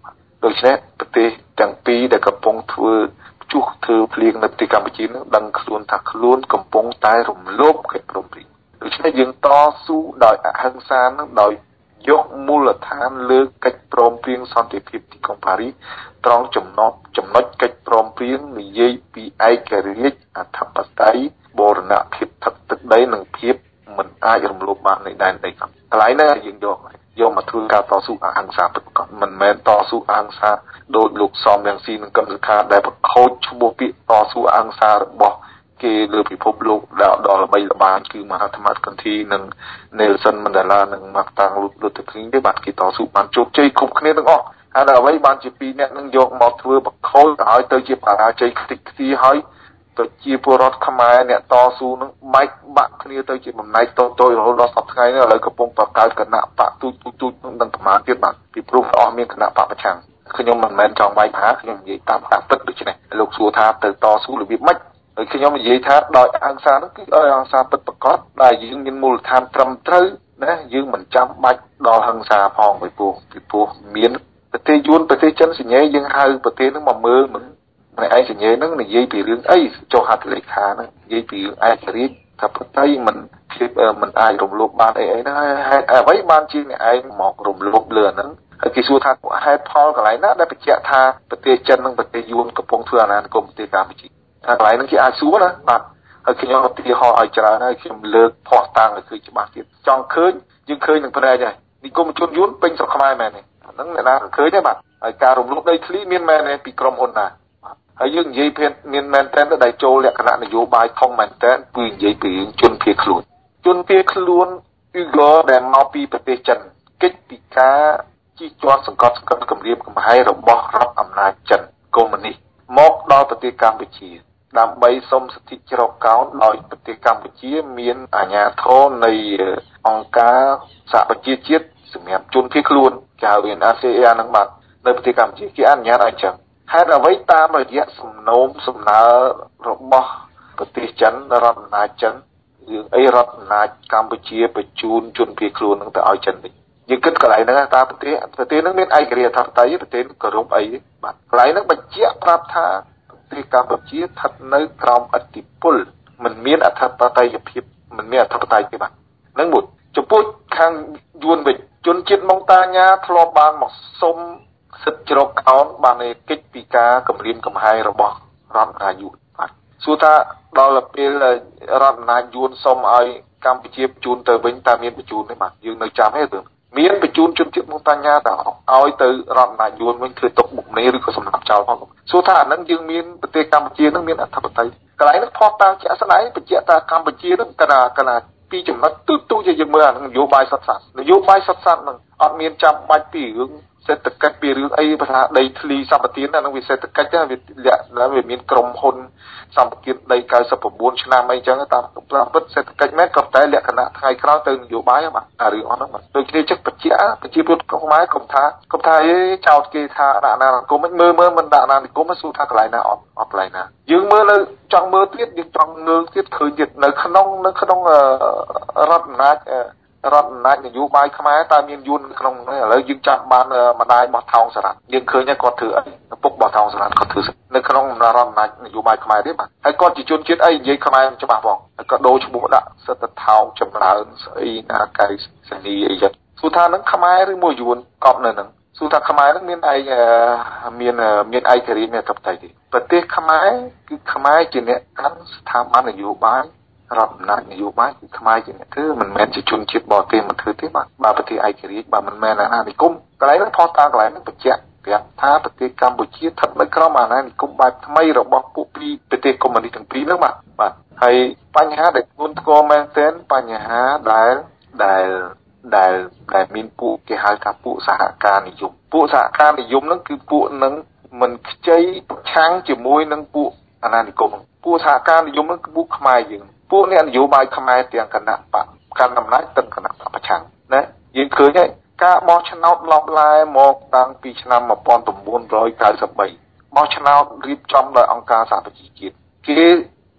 Speaker 5: ដូច្នេះប្រទេសទាំងពីរដែលកំពុងធ្វើជួសធ្វើភ្លៀងនៅប្រទេសកម្ពុជានឹងដឹងខ្លួនថាខ្លួនកំពុងតែរំលោភកិច្ចព្រមព្រៀងដូច្នេះយើងតស៊ូដោយអហិង្សានឹងដោយយកមូលដ្ឋានលើកិច្ចព្រមព្រៀងសន្តិភាពទីក្រុងប៉ារីសត្រង់ចំណុចចំណុចកិច្ចព្រមព្រៀងនិយាយពីឯករាជ្យអធិបតេយ្យបូរណភាពទឹកដីនិងភាពមិនអាចរំលោភបាននៃដែនដីកម្ពុជាកន្លែងនេះយើងយកយកមកធ្វើការតស៊ូអហិង្សាពិតប្រាកដមិនមែនតស៊ូអហិង្សាដោយលោកសំរងស៊ីនិងកឹមសុខាដែលប្រខូចឈ្មោះពាក្យតស៊ូអហិង្សារបស់គេលើពិភពលោកដល់ដល់ល្បីល្បាញគឺមហាត្មាកន្ធីនិង Nelson Mandela និង Martin Luther King ទេបាទគេតស៊ូបានជោគជ័យគ្រប់គ្នាទាំងអស់ហើយដល់អ្វីបានជាពីរអ្នកនឹងយកមកធ្វើប្រខូចឲ្យទៅជាបរាជ័យខ្ទេចខ្ទីហើយប្រជាពលរដ្ឋខ្មែរអ្នកតស៊ូនឹងបែកបាក់គ្នាទៅជាបំណែកតូចៗរហូតដល់សប្តាហ៍ថ្ងៃនេះឥឡូវកំពុងបង្កើតគណៈបកទូចទូចទូចនឹងប្រមាណទៀតបាទពីព្រោះអស់មានគណៈបកប្រឆាំងខ្ញុំមិនមែនចង់បែកបាក់ខ្ញុំនិយាយតាមការពិតដូច្នេះលោកសួរថាទៅតស៊ូរបៀបម៉េចហើយខ្ញុំនិយាយថាដោយអហិង្សានោះគឺដោយអហិង្សាពិតប្រាកដដែលយើងមានមូលដ្ឋានត្រឹមត្រូវណាយើងមិនចាំបាច់ដល់ហិង្សាផងពីព្រោះពីព្រោះមានប្រទេសយួនប្រទេសចិនសញ្ញេយើងហៅប្រទេសនឹងមកមើលមិនតែឯងសញ្ញេនឹងនិយាយពីរឿងអីចុះហត្ថលេខាហ្នឹងនិយាយពីរឿងឯករាជ្យថាប្រទេសមិនភាពមិនអាចរំលោភបានអីអីហ្នឹងហេតុអ្វីបានជាអ្នកឯងមករំលោភលើហ្នឹងហើយគេសួរថាហេតុផលកន្លែងណាដែលបញ្ជាក់ថាប្រទេសចិននិងប្រទេសយួនកំពុងធ្វើអាណានិគមប្រទេសកម្ពុជាថាកន្លែងហ្នឹងគេអាចសួរណាបាទហើយខ្ញុំឧទាហរណ៍ឲ្យច្រើនហើយខ្ញុំលើកផុសតាំងឲ្យឃើញច្បាស់ទៀតចង់ឃើញយើងឃើញនឹងប្រែកហើយនិគមជនយួនពេញស្រុកខ្មែរមែនទេហ្នឹងអ្នកណាឃើញទេបាទហើយការរំលោភដីធ្លីមានមែនទេពីក្រុមហ៊ុនណាហើយយើងនិយាយពីមានមែនតែនដែលចូលលក្ខណៈនយោបាយធំមែនតែនគឺនិយាយពីរឿងជនភៀសខ្លួនជនភៀសខ្លួនអ៊ីហ្គរដែលមកពីប្រទេសចិនកិច្ចពីការជិះជាន់សង្កត់សង្កត់គម្រាមកំហែងរបស់រដ្ឋអំណាចចិនកុម្មុយនីសមកដល់ប្រទេសកម្ពុជាដើម្បីសុំសិទ្ធិជ្រកកោនដោយប្រទេសកម្ពុជាមានអាជ្ញាធរនៃអង្គការសហប្រជាជាតិសម្រាប់ជនភៀសខ្លួនគេហៅ អា សេ អេ ហ្នឹងបាទនៅប្រទេសកម្ពុជាគេអនុញ្ញាតឲ្យចឹងហេតុអ្វីតាមរយៈសំណូមសំណើរបស់ប្រទេសចិនរដ្ឋអំណាចចិនរឿងអីរដ្ឋអំណាចកម្ពុជាបញ្ជូនជនភៀសខ្លួននឹងទៅឲ្យចិនវិញយើងគិតកន្លែងហ្នឹងតើប្រទេសប្រទេសហ្នឹងមានឯករាជ្យអធិបតេយ្យប្រទេសគោរពអីបាទកន្លែងហ្នឹងបញ្ជាក់ប្រាប់ថាប្រទេសកម្ពុជាស្ថិតនៅក្រោមឥទ្ធិពលមិនមានអធិបតេយ្យភាពមិនមានអធិបតេយ្យទេបាទហ្នឹងមួយចំពោះខាងយួនវិញជនជាតិម៉ុងតាញ៉ាធ្លាប់បានមកសុំសិទ្ធិជ្រកកោនបានឯកិច្ចពីការគម្រាមកំហែងរបស់រដ្ឋអំណាចយួនបាទសួរថាដល់ពេលរដ្ឋអំណាចយួនសុំឲ្យកម្ពុជាបញ្ជូនទៅវិញតើមានបញ្ជូនទេបាទយើងនៅចាំទេមានបញ្ជូនជនជាតិម៉ុងតាញ៉ាទៅឲ្យទៅរដ្ឋអំណាចយួនវិញធ្វើទុកបុកម្នេញឬក៏សម្រាប់ចោលផងសួរថាអានឹងយើងមានប្រទេសកម្ពុជានឹងមានអធិបតេយ្យកន្លែងនេះផុសតាំងជាក់ស្ដែងបញ្ជាក់ថាកម្ពុជានឹងកណាកណាពីចំណុចទូទូជាយើងមើលអានយោបាយសុទ្ធសាធនយោបាយសុទ្ធសាធនឹងអត់មានចាំបាច់ពីរឿងសេដ្ឋកិច្ចពីរឿងអីបើថាដីធ្លីសម្បត្តិណានឹងវាសេដ្ឋកិច្ចវាវាវាមានក្រុមហ៊ុនសម្បត្តិដីកៅសិប៩ឆ្នាំអីចឹងតាមតាមពិតសេដ្ឋកិច្ចមែនក៏តែលក្ខណៈថ្ងៃក្រោយទៅនយោបាយបាទអារឿងអស់ហ្នឹងបាទដូចគ្នាចឹងបញ្ជាក់ប្រជាពលរដ្ឋខ្មែរកុំថាកុំថាអេចោតគេថាដាក់អាណានិគមមិនមើលមើលមិនដាក់អាណានិគមសួរថាកន្លែងណាអត់អត់កន្លែងណាយើងមើលនៅចង់មើលទៀតយើងចង់មើលទៀតឃើញទៀតនៅក្នុងនៅក្នុងរដ្ឋអំណាចរដ្ឋអំណាចនយោបាយខ្មែរតើមានយួនក្នុងនោះឥឡូវយើងចាប់បានម្ដាយរបស់ថោងសារ៉ាត់យើងឃើញថាគាត់ធ្វើអីឪពុករបស់ថោងសារ៉ាត់គាត់ធ្វើនៅក្នុងរដ្ឋអំណាចនយោបាយខ្មែរទេបាទហើយគាត់ជាជនជាតិអីនិយាយខ្មែរមិនច្បាស់ផងហើយក៏ដូរឈ្មោះដាក់សិទ្ធិថោងចម្រើនស្អីណាកៃសនីអីយ៉ាងសួរថានឹងខ្មែរឬមួយយួនកប់នៅនឹងសួរថាខ្មែរនឹងមានឯមានមានឯករាជ្យមានអធិបតេយ្យទេប្រទេសខ្មែរគឺខ្មែរជាអ្នកកាន់ស្ថាប័ននយោបាយរដ្ឋអំណាចនយោបាយគឺខ្មែរជាអ្នកធ្វើមិនមែនជាជនជាតិបរទេសមកធ្វើទេបាទបើប្រទេសឯករាជ្យបើមិនមែនអាណានិគមកន្លែងហ្នឹងផុសតាងកន្លែងហ្នឹងបញ្ជាក់ប្រាប់ថាប្រទេសកម្ពុជាស្ថិតនៅក្រោមអាណានិគមបែបថ្មីរបស់ពួកពីរប្រទេសកុម្មុយនីសទាំងពីរហ្នឹងបាទបាទហើយបញ្ហាដែលធ្ងន់ធ្ងរមែនទែនបញ្ហាដែលដែលដែលដែលមានពួកគេហៅថាពួកសហការនិយមពួកសហការនិយមហ្នឹងគឺពួកនឹងមិនខ្ចីប្រឆាំងជាមួយនឹងពួកអាណានិគមពួកសហការនិយមហ្នឹងគឺពួកខ្មែរយើងពួកអ្នកនយោបាយខ្មែរទាំងគណៈបកកាន់អំណាចទាំងគណៈបកប្រឆាំងណាយើងឃើញហើយការបោះឆ្នោតឡោបឡាយមកតាំងពីឆ្នាំmột nghìn chín trăm chín mươi baបោះឆ្នោតរៀបចំដោយអង្គការសហប្រជាជាតិគេ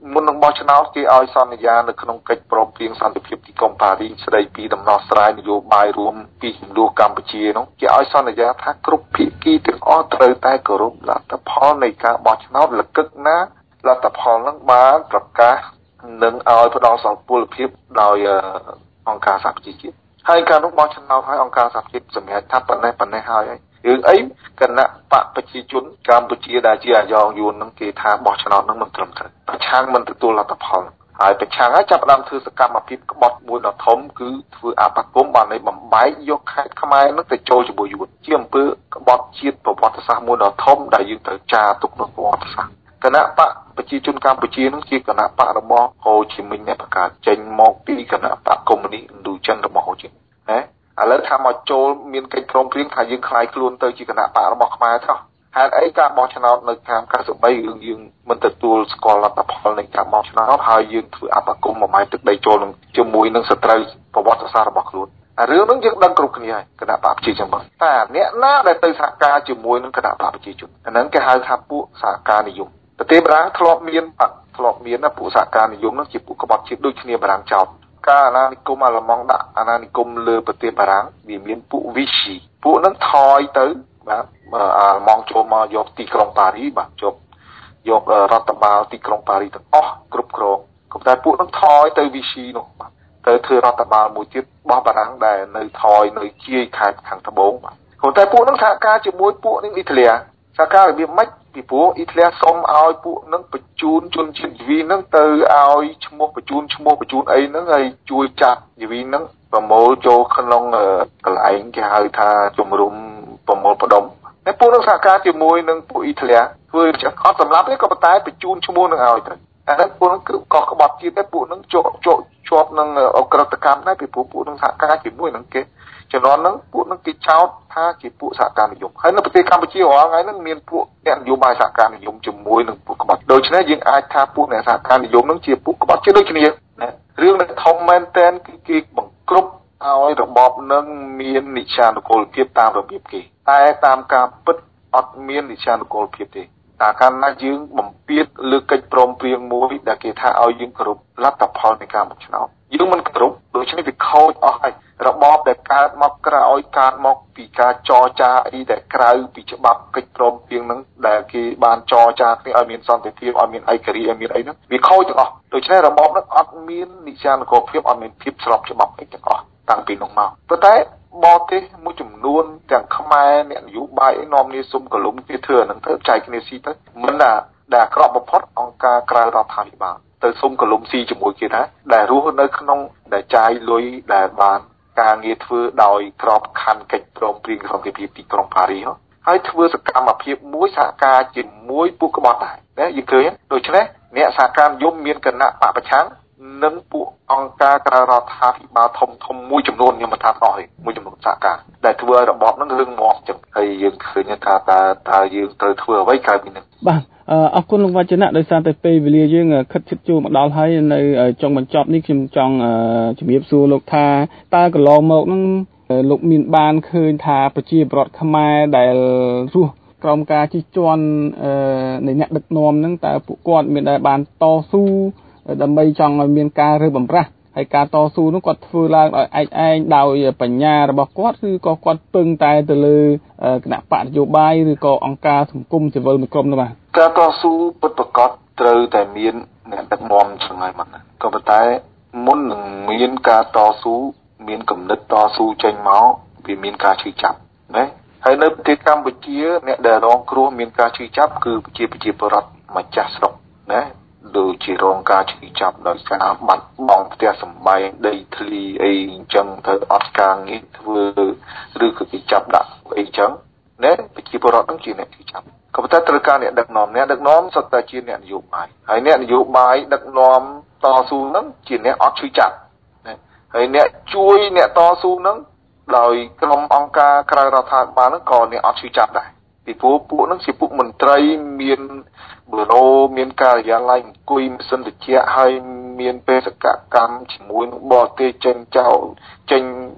Speaker 5: មុននឹងបោះឆ្នោតគេឲ្យសន្យានៅក្នុងកិច្ចព្រមព្រៀងសន្តិភាពទីក្រុងប៉ារីសស្ដីពីដំណោះស្រាយនយោបាយរួមពីចំនួនកម្ពុជានោះគេឲ្យសន្យាថាគ្រប់ភាគីទាំងអស់ត្រូវតែគោរពលទ្ធផលនៃការបោះឆ្នោតលក្ខិតណាលទ្ធផលនឹងបានប្រកាសនឹងឲ្យផ្ដល់សម្ព័ន្ធភាពដោយអង្គការសហប្រជាជាតិហើយការនោះបោះឆ្នោតឲ្យអង្គការសហប្រជាជាតិសម្រេចថាប៉ុណ្ណេះប៉ុណ្ណេះហើយរឿងអីគណៈបកប្រជាជនកម្ពុជាដែលជាអាយ៉ងយួននឹងគេថាបោះឆ្នោតនឹងមិនត្រឹមត្រូវប្រឆាំងមិនទទួលលទ្ធផលហើយប្រឆាំងហើយចាប់ផ្ដើមធ្វើសកម្មភាពក្បត់មួយដ៏ធំគឺធ្វើអបគមបានឲ្យបំបែកយកខេត្តខ្មែរនឹងទៅចូលជាមួយយួនជាអំពើក្បត់ជាតិប្រវត្តិសាស្ត្រមួយដ៏ធំដែលយើងត្រូវចារទុកក្នុងប្រវត្តិសាស្ត្រគណៈបកប្រជាជនកម្ពុជានឹងជាគណៈបករបស់ហូជីមិញអ្នកបង្កើតចេញមកពីគណៈបកកុម្មុយនីសឥណ្ឌូចិនរបស់ហូជីមិញណាឥឡូវថាមកចូលមានកិច្ចព្រមព្រៀងថាយើងខ្លាយខ្លួនទៅជាគណៈបករបស់ខ្មែរថោះហេតុអីការបោះឆ្នោតនៅខាងកៅស៊ូបីរឿងយើងមិនទទួលស្គាល់លទ្ធផលនៃការបោះឆ្នោតហើយយើងធ្វើអបគមមួយម៉ែទឹកដីចូលនឹងជាមួយនឹងសត្រូវប្រវត្តិសាស្ត្ររបស់ខ្លួនអារឿងហ្នឹងយើងដឹងគ្រប់គ្នាហើយគណៈបកប្រជាជនតែអ្នកណាដែលទៅសហការជាមួយនឹងគណៈបកប្រជាជនអាហ្នឹងគេហៅថាពួកសហការនិយមប្រទេសបារាំងធ្លាប់មានធ្លាប់មានណាពួកសហការនិយមហ្នឹងជាពួកក្បត់ជាតិដូចគ្នាបារាំងចោលការអាណានិគមអាល្លឺម៉ង់ដាក់អាណានិគមលើប្រទេសបារាំងវាមានពួក Vichy ពួកហ្នឹងថយទៅបាទអាល្លឺម៉ង់ចូលមកយកទីក្រុងប៉ារីសបាទយកយករដ្ឋបាលទីក្រុងប៉ារីសទាំងអស់គ្រប់គ្រងក៏តែពួកហ្នឹងថយទៅ Vichy នោះបាទទៅធ្វើរដ្ឋបាលមួយទៀតរបស់បារាំងដែលនៅថយនៅជាយខេត្តខាងត្បូងបាទក៏តែពួកហ្នឹងសហការជាមួយពួកនឹងអ៊ីតាលីសហការរបៀបម៉េចពីព្រោះអ៊ីតាលីសុំឲ្យពួកហ្នឹងបញ្ជូនជនជាតិយវីហ្នឹងទៅឲ្យឈ្មោះបញ្ជូនឈ្មោះបញ្ជូនអីហ្នឹងហើយជួយចាប់យវីហ្នឹងប្រមូលចូលក្នុងកន្លែងគេហៅថាជំរុំប្រមូលផ្ដុំតែពួកហ្នឹងសហការជាមួយនឹងពួកអ៊ីតាលីធ្វើចឹងអត់សម្រាប់ទេក៏ប៉ុន្តែបញ្ជូនឈ្មោះនឹងឲ្យទៅអាហ្នឹងពួកហ្នឹងគឺក៏ក្បត់ជាតិដែរពួកហ្នឹងជាប់ជាប់ជាប់នឹងអក្រិតកម្មដែរពីព្រោះពួកហ្នឹងសហការជាមួយនឹងគេជំនាន់ហ្នឹងពួកហ្នឹងគេចោទថាជាពួកសហការនិយមហើយនៅប្រទេសកម្ពុជារាល់ថ្ងៃហ្នឹងមានពួកអ្នកនយោបាយសហការនិយមជាមួយនឹងពួកក្បត់ដូច្នេះយើងអាចថាពួកអ្នកសហការនិយមហ្នឹងជាពួកក្បត់ជាដូចគ្នាណារឿងដែលធំមែនតែនគឺគេបង្គ្រប់ឲ្យរបបនឹងមាននិច្ចានុគលភាពតាមរបៀបគេតែតាមការពិតអត់មាននិច្ចានុគលភាពទេតែកាលណាយើងបំពេញលើកិច្ចព្រមព្រៀងមួយដែលគេថាឲ្យយើងគ្រប់លទ្ធផលនៃការបោះឆ្នោតយើងមិនគ្រប់ដូច្នេះវាខូចអស់ហើយរបបដែលកើតមកក្រោយកើតមកពីការចរចាអីដែលក្រៅពីច្បាប់កិច្ចព្រមព្រៀងហ្នឹងដែលគេបានចរចាគ្នាឲ្យមានសន្តិភាពឲ្យមានឯករាជ្យឲ្យមានអីហ្នឹងវាខូចទាំងអស់ដូច្នេះរបបហ្នឹងអត់មាននិច្ចានុគលភាពអត់មានភាពស្របច្បាប់អីទាំងអស់តាំងពីនោះមកប៉ុន្តែបរទេសមួយចំនួនទាំងខ្មែរអ្នកនយោបាយឯនាំគ្នាសុំកលុំគេធ្វើអាហ្នឹងទៅចែកគ្នាស៊ីទៅមិនថាដែលអាក្រក់បំផុតអង្គការក្រៅរដ្ឋាភិបាលទៅសុំកលុំស៊ីជាមួយគេដែរដែលរស់នៅក្នុងដែលចាយលុយដែលបានការងារធ្វើដោយក្របខ័ណ្ឌកិច្ចព្រមព្រៀងសន្តិភាពទីក្រុងប៉ារីសហើយធ្វើសកម្មភាពមួយសហការជាមួយពួកក្បត់ដែរណាយើងឃើញដូច្នេះអ្នកសហការនិយមមានគណៈបកប្រឆាំងនិងពួកអង្គការក្រៅរដ្ឋាភិបាលធំធំមួយចំនួនខ្ញុំមិនថាអស់ទេមួយចំនួនសហការដែលធ្វើឲ្យរបបហ្នឹងរឿងងាប់ចឹងហើយយើងឃើញថាតើតើយើងត្រូវធ្វើអ្វីក្រៅពីនេះ
Speaker 3: បាទអរគុណលោកវឌ្ឍនៈដោយសារតែពេលវេលាយើងខិតជិតជួបមកដល់ហើយនៅចុងបញ្ចប់នេះខ្ញុំចង់ជំរាបសួរលោកថាតើកន្លងមកហ្នឹងលោកមានបានឃើញថាប្រជាពលរដ្ឋខ្មែរដែលរស់ក្រោមការជិះជាន់នៃអ្នកដឹកនាំហ្នឹងតើពួកគាត់មានដែលបានតស៊ូដើម្បីចង់ឲ្យមានការរើបំរាស់ហើយការតស៊ូនោះគាត់ធ្វើឡើងដោយឯកឯងដោយបញ្ញារបស់គាត់ឬក៏គាត់ពឹងតែទៅលើគណៈបកនយោបាយឬក៏អង្គការសង្គមស៊ីវិលមួយក្រុមនោះបាទ
Speaker 5: ការតស៊ូពិតប្រាកដត្រូវតែមានអ្នកដឹកនាំឆ្ងាយមកណាក៏ប៉ុន្តែមុននឹងមានការតស៊ូមានគំនិតតស៊ូចេញមកវាមានការឈឺចាប់ណាហើយនៅប្រទេសកម្ពុជាអ្នកដែលរងគ្រោះមានការឈឺចាប់គឺប្រជាប្រជាពលរដ្ឋម្ចាស់ស្រុកណាដូចជារងការឈឺចាប់ដោយការបាត់បង់ផ្ទះសម្បែងដីធ្លីអីអញ្ចឹងទៅអត់ការងារធ្វើឬក៏គេចាប់ដាក់អីអញ្ចឹងណាប្រជាពលរដ្ឋនឹងជាអ្នកឈឺចាប់ក៏ប៉ុន្តែត្រូវការអ្នកដឹកនាំអ្នកដឹកនាំសុទ្ធតែជាអ្នកនយោបាយហើយអ្នកនយោបាយដឹកនាំតស៊ូនឹងជាអ្នកអត់ឈឺចាប់ណាហើយអ្នកជួយអ្នកតស៊ូនឹងដោយក្រុមអង្គការក្រៅរដ្ឋាភិបាលនឹងក៏អ្នកអត់ឈឺចាប់ដែរពីព្រោះពួកនឹងជាពួកមន្ត្រីមានបឺរ៉ូមានការិយាល័យអង្គុយម៉ាស៊ីនត្រជាក់ហើយមានបេសកកម្មជាមួយនឹងបរទេសចេញចោលចេញ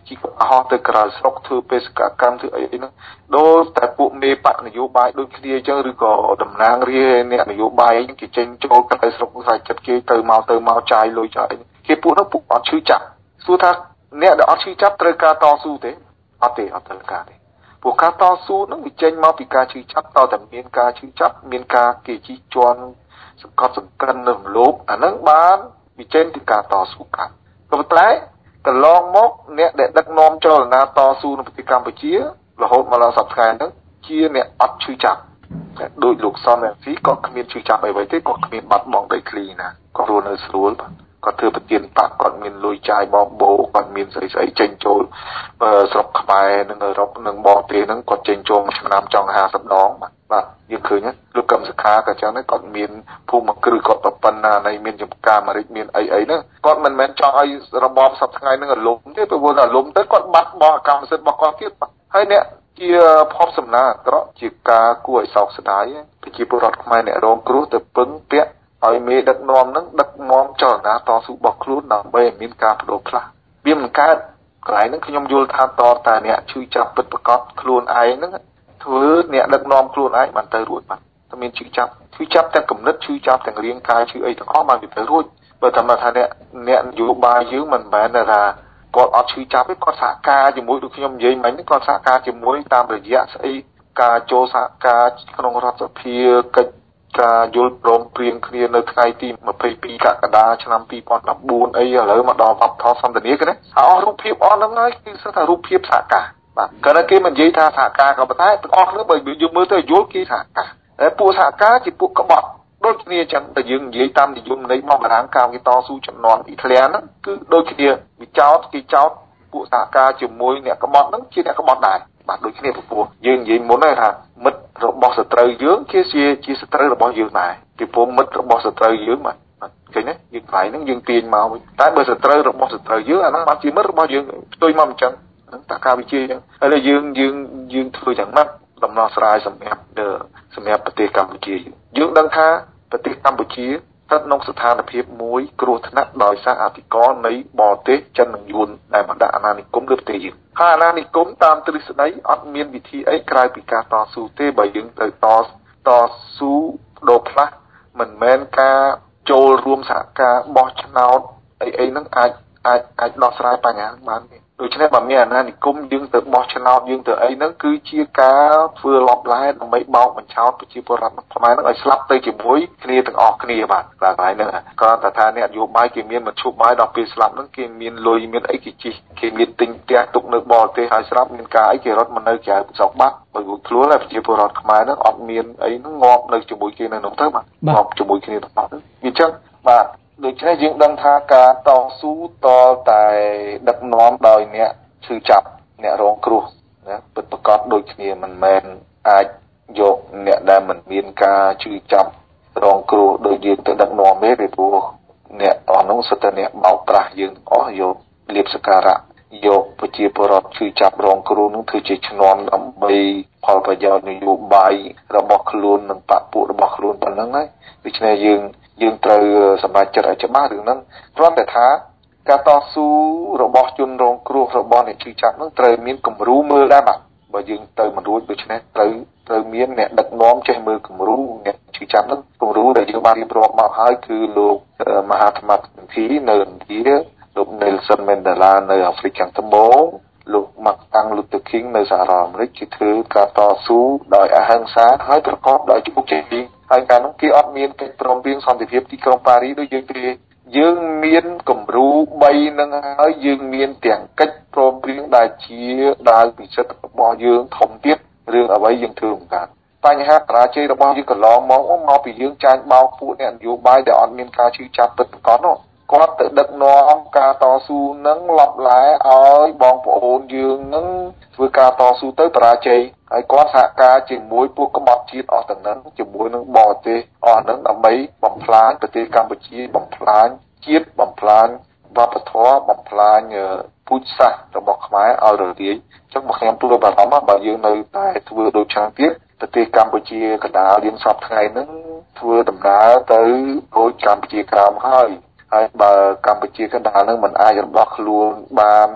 Speaker 5: ជីកអស់ទៅក្រៅស្រុកធ្វើបេសកកម្មធ្វើអីអីហ្នឹងដូចតែពួកមេបកនយោបាយដូចគ្នាអញ្ចឹងឬក៏តំណាងរាជអ្នកនយោបាយគេចេញចូលក្រៅស្រុកខ្សែចិត្តគេទៅមកទៅមកចាយលុយចាយគេពួកនោះពួកអត់ឈឺចាប់សួរថាអ្នកដែលអត់ឈឺចាប់ត្រូវការតស៊ូទេអត់ទេអត់ត្រូវការទេពួកការតស៊ូហ្នឹងវាចេញមកពីការឈឺចាប់តតែមានការឈឺចាប់មានការគេជិះជាន់សង្កត់សង្កិននៅរំលោភអាហ្នឹងបានវាចេញពីការតស៊ូកាន់ក៏ប៉ុន្តែកន្លងមកអ្នកដែលដឹកនាំចលនាតស៊ូនៅប្រទេសកម្ពុជារហូតមកដល់សប្តាហ៍ហ្នឹងជាអ្នកអត់ឈឺចាប់ដោយលោកសនអេស៊ីក៏គ្មានឈឺចាប់អ្វីទេក៏គ្មានបាត់បង់ដីធ្លីណាក៏រស់នៅស្រួលបាទគាត់ធ្វើប្រទានបកគាត់មានលុយចាយបបោគាត់មានស្អីស្អីចេញចូលស្រុកខ្មែរនិងអឺរ៉ុបនិងបរទេសហ្នឹងគាត់ចេញចូលមួយឆ្នាំចង់ហាសិបដងបាទបាទយើងឃើញលោកកឹមសុខាក៏ចឹងដែរគាត់មានភូមិគ្រឹះគាត់ប្រប៉ុណ្ណានៃមានចំការអាមេរិកមានអីអីហ្នឹងគាត់មិនមែនចង់ឲ្យរបបសប្តាហ៍ថ្ងៃហ្នឹងរលំទេព្រោះថារលំទៅគាត់បាត់បង់កម្មសិទ្ធិរបស់គាត់ទៀតបាទហើយអ្នកជាភ័ព្វសំណាងអាក្រក់ជាការគួរឲ្យសោកស្ដាយប្រជាពលរដ្ឋខ្មែរអ្នករងគ្រោះទៅពឹងពាក់ឲ្យមេដឹកនាំហ្នឹងដឹកនាំចលនាតស៊ូរបស់ខ្លួនដើម្បីឲ្យមានការបដូរផ្លាស់វាមិនកើតកន្លែងហ្នឹងខ្ញុំយល់ថាតតែអ្នកឈឺចាប់ពិតប្រាកដខ្លួនឯងហ្នឹងធ្វើអ្នកដឹកនាំខ្លួនឯងបានទៅរួចបាទតែមានឈឺចាប់ឈឺចាប់ទាំងគំនិតឈឺចាប់ទាំងរាងកាយឈឺអីទាំងអស់បានវាទៅរួចបើតាមថាអ្នកអ្នកនយោបាយយើងមិនមែនថាគាត់អត់ឈឺចាប់ទេគាត់សហការជាមួយដូចខ្ញុំនិយាយមិញហ្នឹងគាត់សហការជាមួយតាមរយៈស្អីការចូលសហការក្នុងរដ្ឋសភាកិច្ចការយល់ព្រមព្រៀងគ្នានៅថ្ងៃទីម្ភៃពីរកក្កដាឆ្នាំពីរពាន់ដប់បួនអីឥឡូវមកដល់វប្បធម៌សន្តានាគេណាអស់រូបភាពអស់ហ្នឹងហើយគឺស្ថារូបភាពសហការបាទគាត់តែគេមិននិយាយថាសហការក៏ប៉ុន្តែទាំងអស់គ្នាបើយើងមើលទៅយល់គេសហការតែពួកសហការជាពួកក្បត់ដូចគ្នាចឹងតែយើងនិយាយតាមនិយមន័យមកបារាំងកាលគេតស៊ូចំនួនអ៊ីតាលីហ្នឹងគឺដូចគ្នាវាចោតគេចោតពួកសហការជាមួយអ្នកក្បត់ហ្នឹងជាអ្នកក្បត់ដែរបាទដូចគ្នាព្រោះយើងនិយាយមុនហើយថាមិត្តរបស់សត្រូវយើងគេជាជាសត្រូវរបស់យើងដែរពីព្រោះមិត្តរបស់សត្រូវយើងបាទឃើញទេយើងខ្លាយហ្នឹងយើងទាញមកវិញតែបើសត្រូវរបស់សត្រូវយើងអាហ្នឹងបានជាមិត្តរបស់យើងផ្ទុយមកអញ្ចឹងហ្នឹងតាការវិជាអញ្ចឹងហើយយើងយើងយើងធ្វើយ៉ាងម៉េចដំណោះស្រាយសម្រាប់សម្រាប់ប្រទេសកម្ពុជាយើងដឹងថាប្រទេសកម្ពុជាស្ថិតក្នុងស្ថានភាពមួយគ្រោះថ្នាក់ដោយសារអធិការនៃបរទេសចិននិងយួនដែលបានដាក់អាណានិគមលើប្រទេសយើងហើយអាណានិគមតាមទ្រឹស្ដីអត់មានវិធីអីក្រៅពីការតស៊ូទេបើយើងត្រូវតតស៊ូដូរផ្លាស់មិនមែនការចូលរួមសហការបោះឆ្នោតអីអីហ្នឹងអាចអាចអាចដោះស្រាយបញ្ហាបានទេដូច្នេះបើមានអាណានិគមយើងទៅបោះឆ្នោតយើងទៅអីហ្នឹងគឺជាការធ្វើលបឡែដើម្បីបោកបញ្ឆោតប្រជាពលរដ្ឋខ្មែរហ្នឹងឲ្យស្លាប់ទៅជាមួយគ្នាទាំងអស់គ្នាបាទបាទហើយហ្នឹងគាត់ថាថាអ្នកនយោបាយគេមានមធ្យោបាយដល់ពេលស្លាប់ហ្នឹងគេមានលុយមានអីគេជិះគេមានទិញផ្ទះទុកនៅបរទេសហើយស្លាប់មានការអីគេរត់មកនៅក្រៅស្រុកបាត់បើខ្លួនហើយប្រជាពលរដ្ឋខ្មែរហ្នឹងអត់មានអីហ្នឹងងាប់នៅជាមួយគ្នានៅនោះទៅបាទងាប់ជាមួយគ្នាទាំងអស់វាចឹងបាទដូច្នេះយើងដឹងថាការតស៊ូតតែដឹកនាំដោយអ្នកឈឺចាប់អ្នករងគ្រោះណាពិតប្រាកដដូចគ្នាមិនមែនអាចយកអ្នកដែលមិនមានការឈឺចាប់រងគ្រោះដោយយើងទៅដឹកនាំទេពីព្រោះអ្នកអស់នោះសិតតែអ្នកបោកប្រាស់យើងអស់យកលៀបសការៈយកប្រជាពលរដ្ឋឈឺចាប់រងគ្រោះនោះធ្វើជាឈ្នន់ដើម្បីផលប្រយោជន៍នយោបាយរបស់ខ្លួននិងបកពួករបស់ខ្លួនប៉ុណ្ណឹងហើយដូច្នេះយើងយើងត្រូវសម្រេចចិត្តឲ្យច្បាស់រឿងហ្នឹងគ្រាន់តែថាការតស៊ូរបស់ជនរងគ្រោះរបស់អ្នកឈឺចាប់ហ្នឹងត្រូវមានគំរូមើលដែរបាទបើយើងទៅមិនរួចដូច្នេះត្រូវត្រូវមានអ្នកដឹកនាំចេះមើលគំរូអ្នកឈឺចាប់ហ្នឹងគំរូដែលយើងបានរៀបរាប់មកហើយគឺលោកមហាត្មាហ្វិនធីនៅឥណ្ឌាលោក Nelson Mandela នៅអាហ្វ្រិកខាងត្បូងលោក Martin Luther King នៅសហរដ្ឋអាមេរិកជាធ្វើការតស៊ូដោយអហិង្សាហើយប្រកបដោយជោគជ័យហើយកាលនោះគេអត់មានកិច្ចព្រមព្រៀងសន្តិភាពទីក្រុងប៉ារីសដូចយើងទេយើងមានគំរូបីនឹងហើយយើងមានទាំងកិច្ចព្រមព្រៀងដែលជាដាវពិសិដ្ឋរបស់យើងធំទៀតរឿងអ្វីយើងធ្វើមិនបានបញ្ហាបរាជ័យរបស់យើងកន្លងមកមកពីយើងចាញ់បោកពួកអ្នកនយោបាយដែលអត់មានការឈឺចាប់ពិតប្រាកដនោះគាត់ទៅដឹកនាំការតស៊ូនឹងលបឡែឲ្យបងប្អូនយើងនឹងធ្វើការតស៊ូទៅបរាជ័យហើយគាត់សហការជាមួយពួកក្បត់ជាតិអស់ទាំងนั้นជាមួយនឹងបរទេសអស់ហ្នឹងដើម្បីបំផ្លាញប្រទេសកម្ពុជាបំផ្លាញជាតិបំផ្លាញវប្បធម៌បំផ្លាញពូជសាសន៍របស់ខ្មែរឲ្យរលាយអញ្ចឹងមកខ្ញុំព្រួយបារម្ភបើយើងនៅតែធ្វើដូចឆ្នាំទៀតប្រទេសកម្ពុជាកណ្ដាលយើងសពថ្ងៃហ្នឹងធ្វើដំណើរទៅដូចកម្ពុជាក្រោមហើយហើយបើកម្ពុជាកណ្ដាលហ្នឹងមិនអាចរបស់ខ្លួនបាន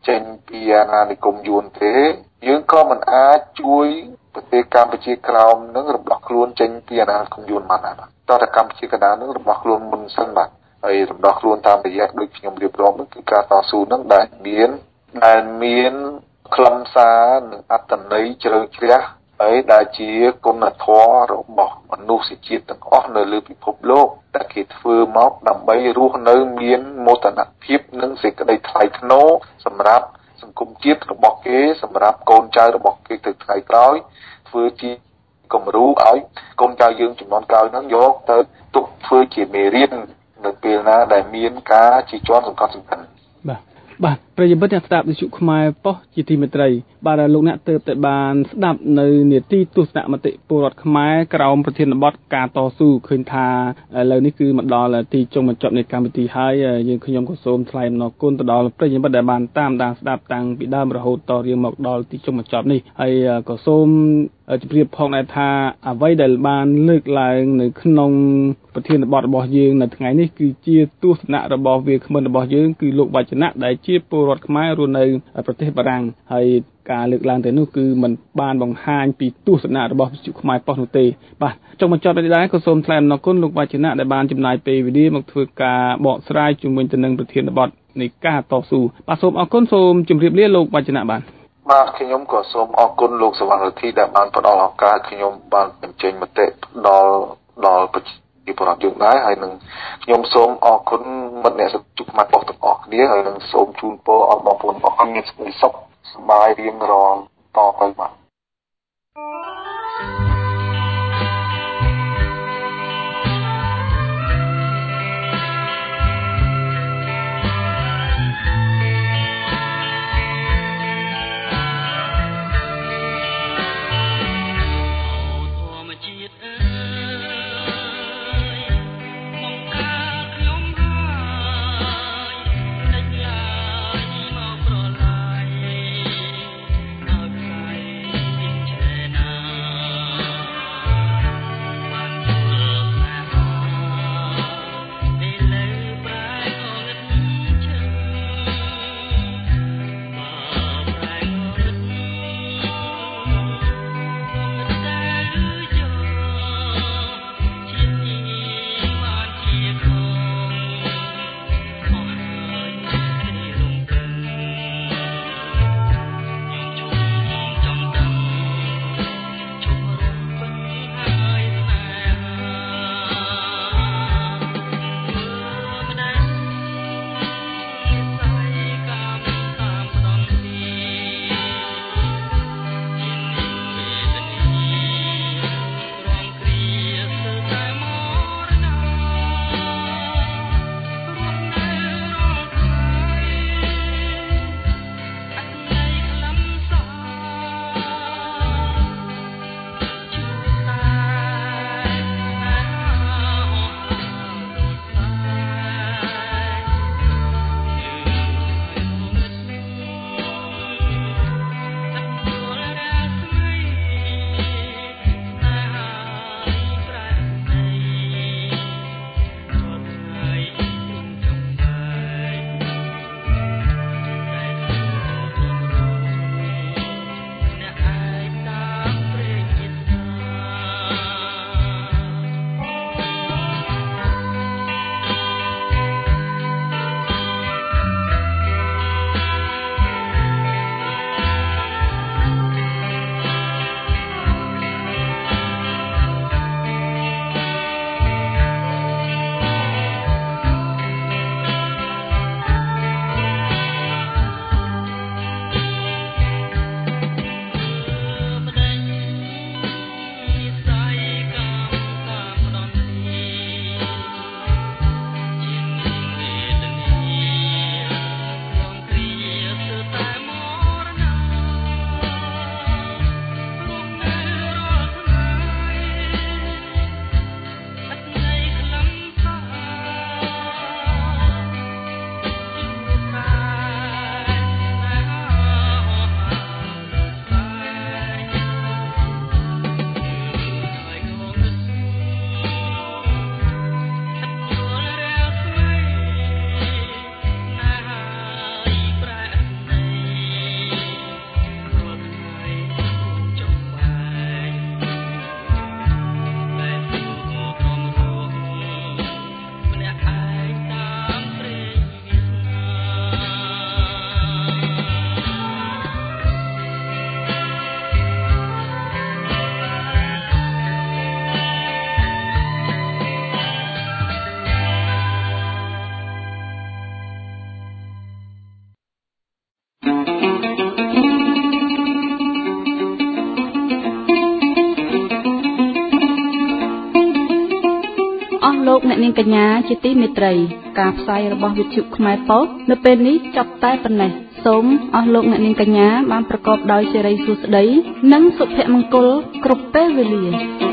Speaker 5: ចេញពីអាណានិគមយួនទេយើងក៏មិនអាចជួយប្រទេសកម្ពុជាក្រោមនឹងរបស់ខ្លួនចេញពីអាណានិគមយួនបានដែរតើតកម្ពុជាកណ្ដាលនឹងរបស់ខ្លួនមុនសិនបាទហើយរបស់ខ្លួនតាមរយៈដូចខ្ញុំរៀបរាប់នោះគឺការតស៊ូនឹងដែលមានដែលមានខ្លឹមសារនិងអត្ថន័យជ្រៅជ្រះហើយដែលជាគុណធម៌របស់មនុស្សជាតិទាំងអស់នៅលើពិភពលោកដែលគេធ្វើមកដើម្បីរស់នៅមានមោទនភាពនិងសេចក្តីថ្លៃថ្នូរសម្រាប់សង្គមជាតិរបស់គេសម្រាប់កូនចៅរបស់គេទៅថ្ងៃក្រោយធ្វើជាគំរូឲ្យកូនចៅយើងជំនាន់ក្រោយហ្នឹងយកទៅទុកធ្វើជាមេរៀននៅពេលណាដែលមានការជិះជាន់សង្កត់សង្កិន
Speaker 3: បាទបាទប្រិយមិត្តអ្នកស្ដាប់វិទ្យុខ្មែរប៉ុស្តិ៍ជាទីមេត្រីបាទលោកអ្នកទើបតែបានស្ដាប់នៅនេតិទស្សនមតិពលរដ្ឋខ្មែរក្រោមប្រធានបទការតស៊ូឃើញថាឥឡូវនេះគឺមកដល់ទីចុងបញ្ចប់នៃកម្មវិធីហើយយើងខ្ញុំក៏សូមថ្លែងអំណរគុណទៅដល់ប្រិយមិត្តដែលបានតាមដានស្ដាប់តាំងពីដើមរហូតតរៀងមកដល់ទីចុងបញ្ចប់នេះហើយក៏សូមជម្រាបផងដែរថាអ្វីដែលបានលើកឡើងនៅក្នុងប្រធានបទរបស់យើងនៅថ្ងៃនេះគឺជាទស្សនៈរបស់វាគ្មិនរបស់យើងគឺលោកវចនៈដែលជាពលរដ្ឋខ្មែររស់នៅប្រទេសបារាំងហើយការលើកឡើងទៅនោះគឺมันបានបង្ហាញពីទស្សនៈរបស់វិទ្យុខ្មែរប៉ុស្តិ៍នោះទេបាទចុងបញ្ចប់នេះដែរក៏សូមថ្លែងអំណរគុណលោកវចនៈដែលបានចំណាយពេលវេលាមកធ្វើការបកស្រាយជុំវិញទៅនឹងប្រធានបទនៃការតស៊ូបាទសូមអរគុណសូមជម្រាបលាលោកវចនៈបាទ
Speaker 5: បាទខ្ញុំក៏សូមអរគុណលោកសវណ្ណរទ្ធីដែលបានផ្ដល់ឱកាសខ្ញុំបានបញ្ចេញមតិដល់ដល់ប្រជាពលរដ្ឋយើងដែរហើយនឹងខ្ញុំសូមអរគុណមិត្តអ្នកសិទ្ធិខ្មែរប៉ុស្តិ៍ទាំងអស់គ្នាហើយនឹងសូមជូនពរឲ្យបងប្អូនអរគុណមានសេចក្តីសុខសប្បាយរៀងរាល់តទៅបាទ
Speaker 6: ឲ្យអ្នកនាងកញ្ញាជាទីមេត្រីការផ្សាយរបស់វិទ្យុខ្មែរប៉ុស្តិ៍នៅពេលនេះចប់តែប៉ុណ្ណេះសូមអស់លោកអ្នកនាងកញ្ញាបានប្រកបដោយសិរីសួស្តីនិងសុភមង្គលគ្រប់ពេលវេលា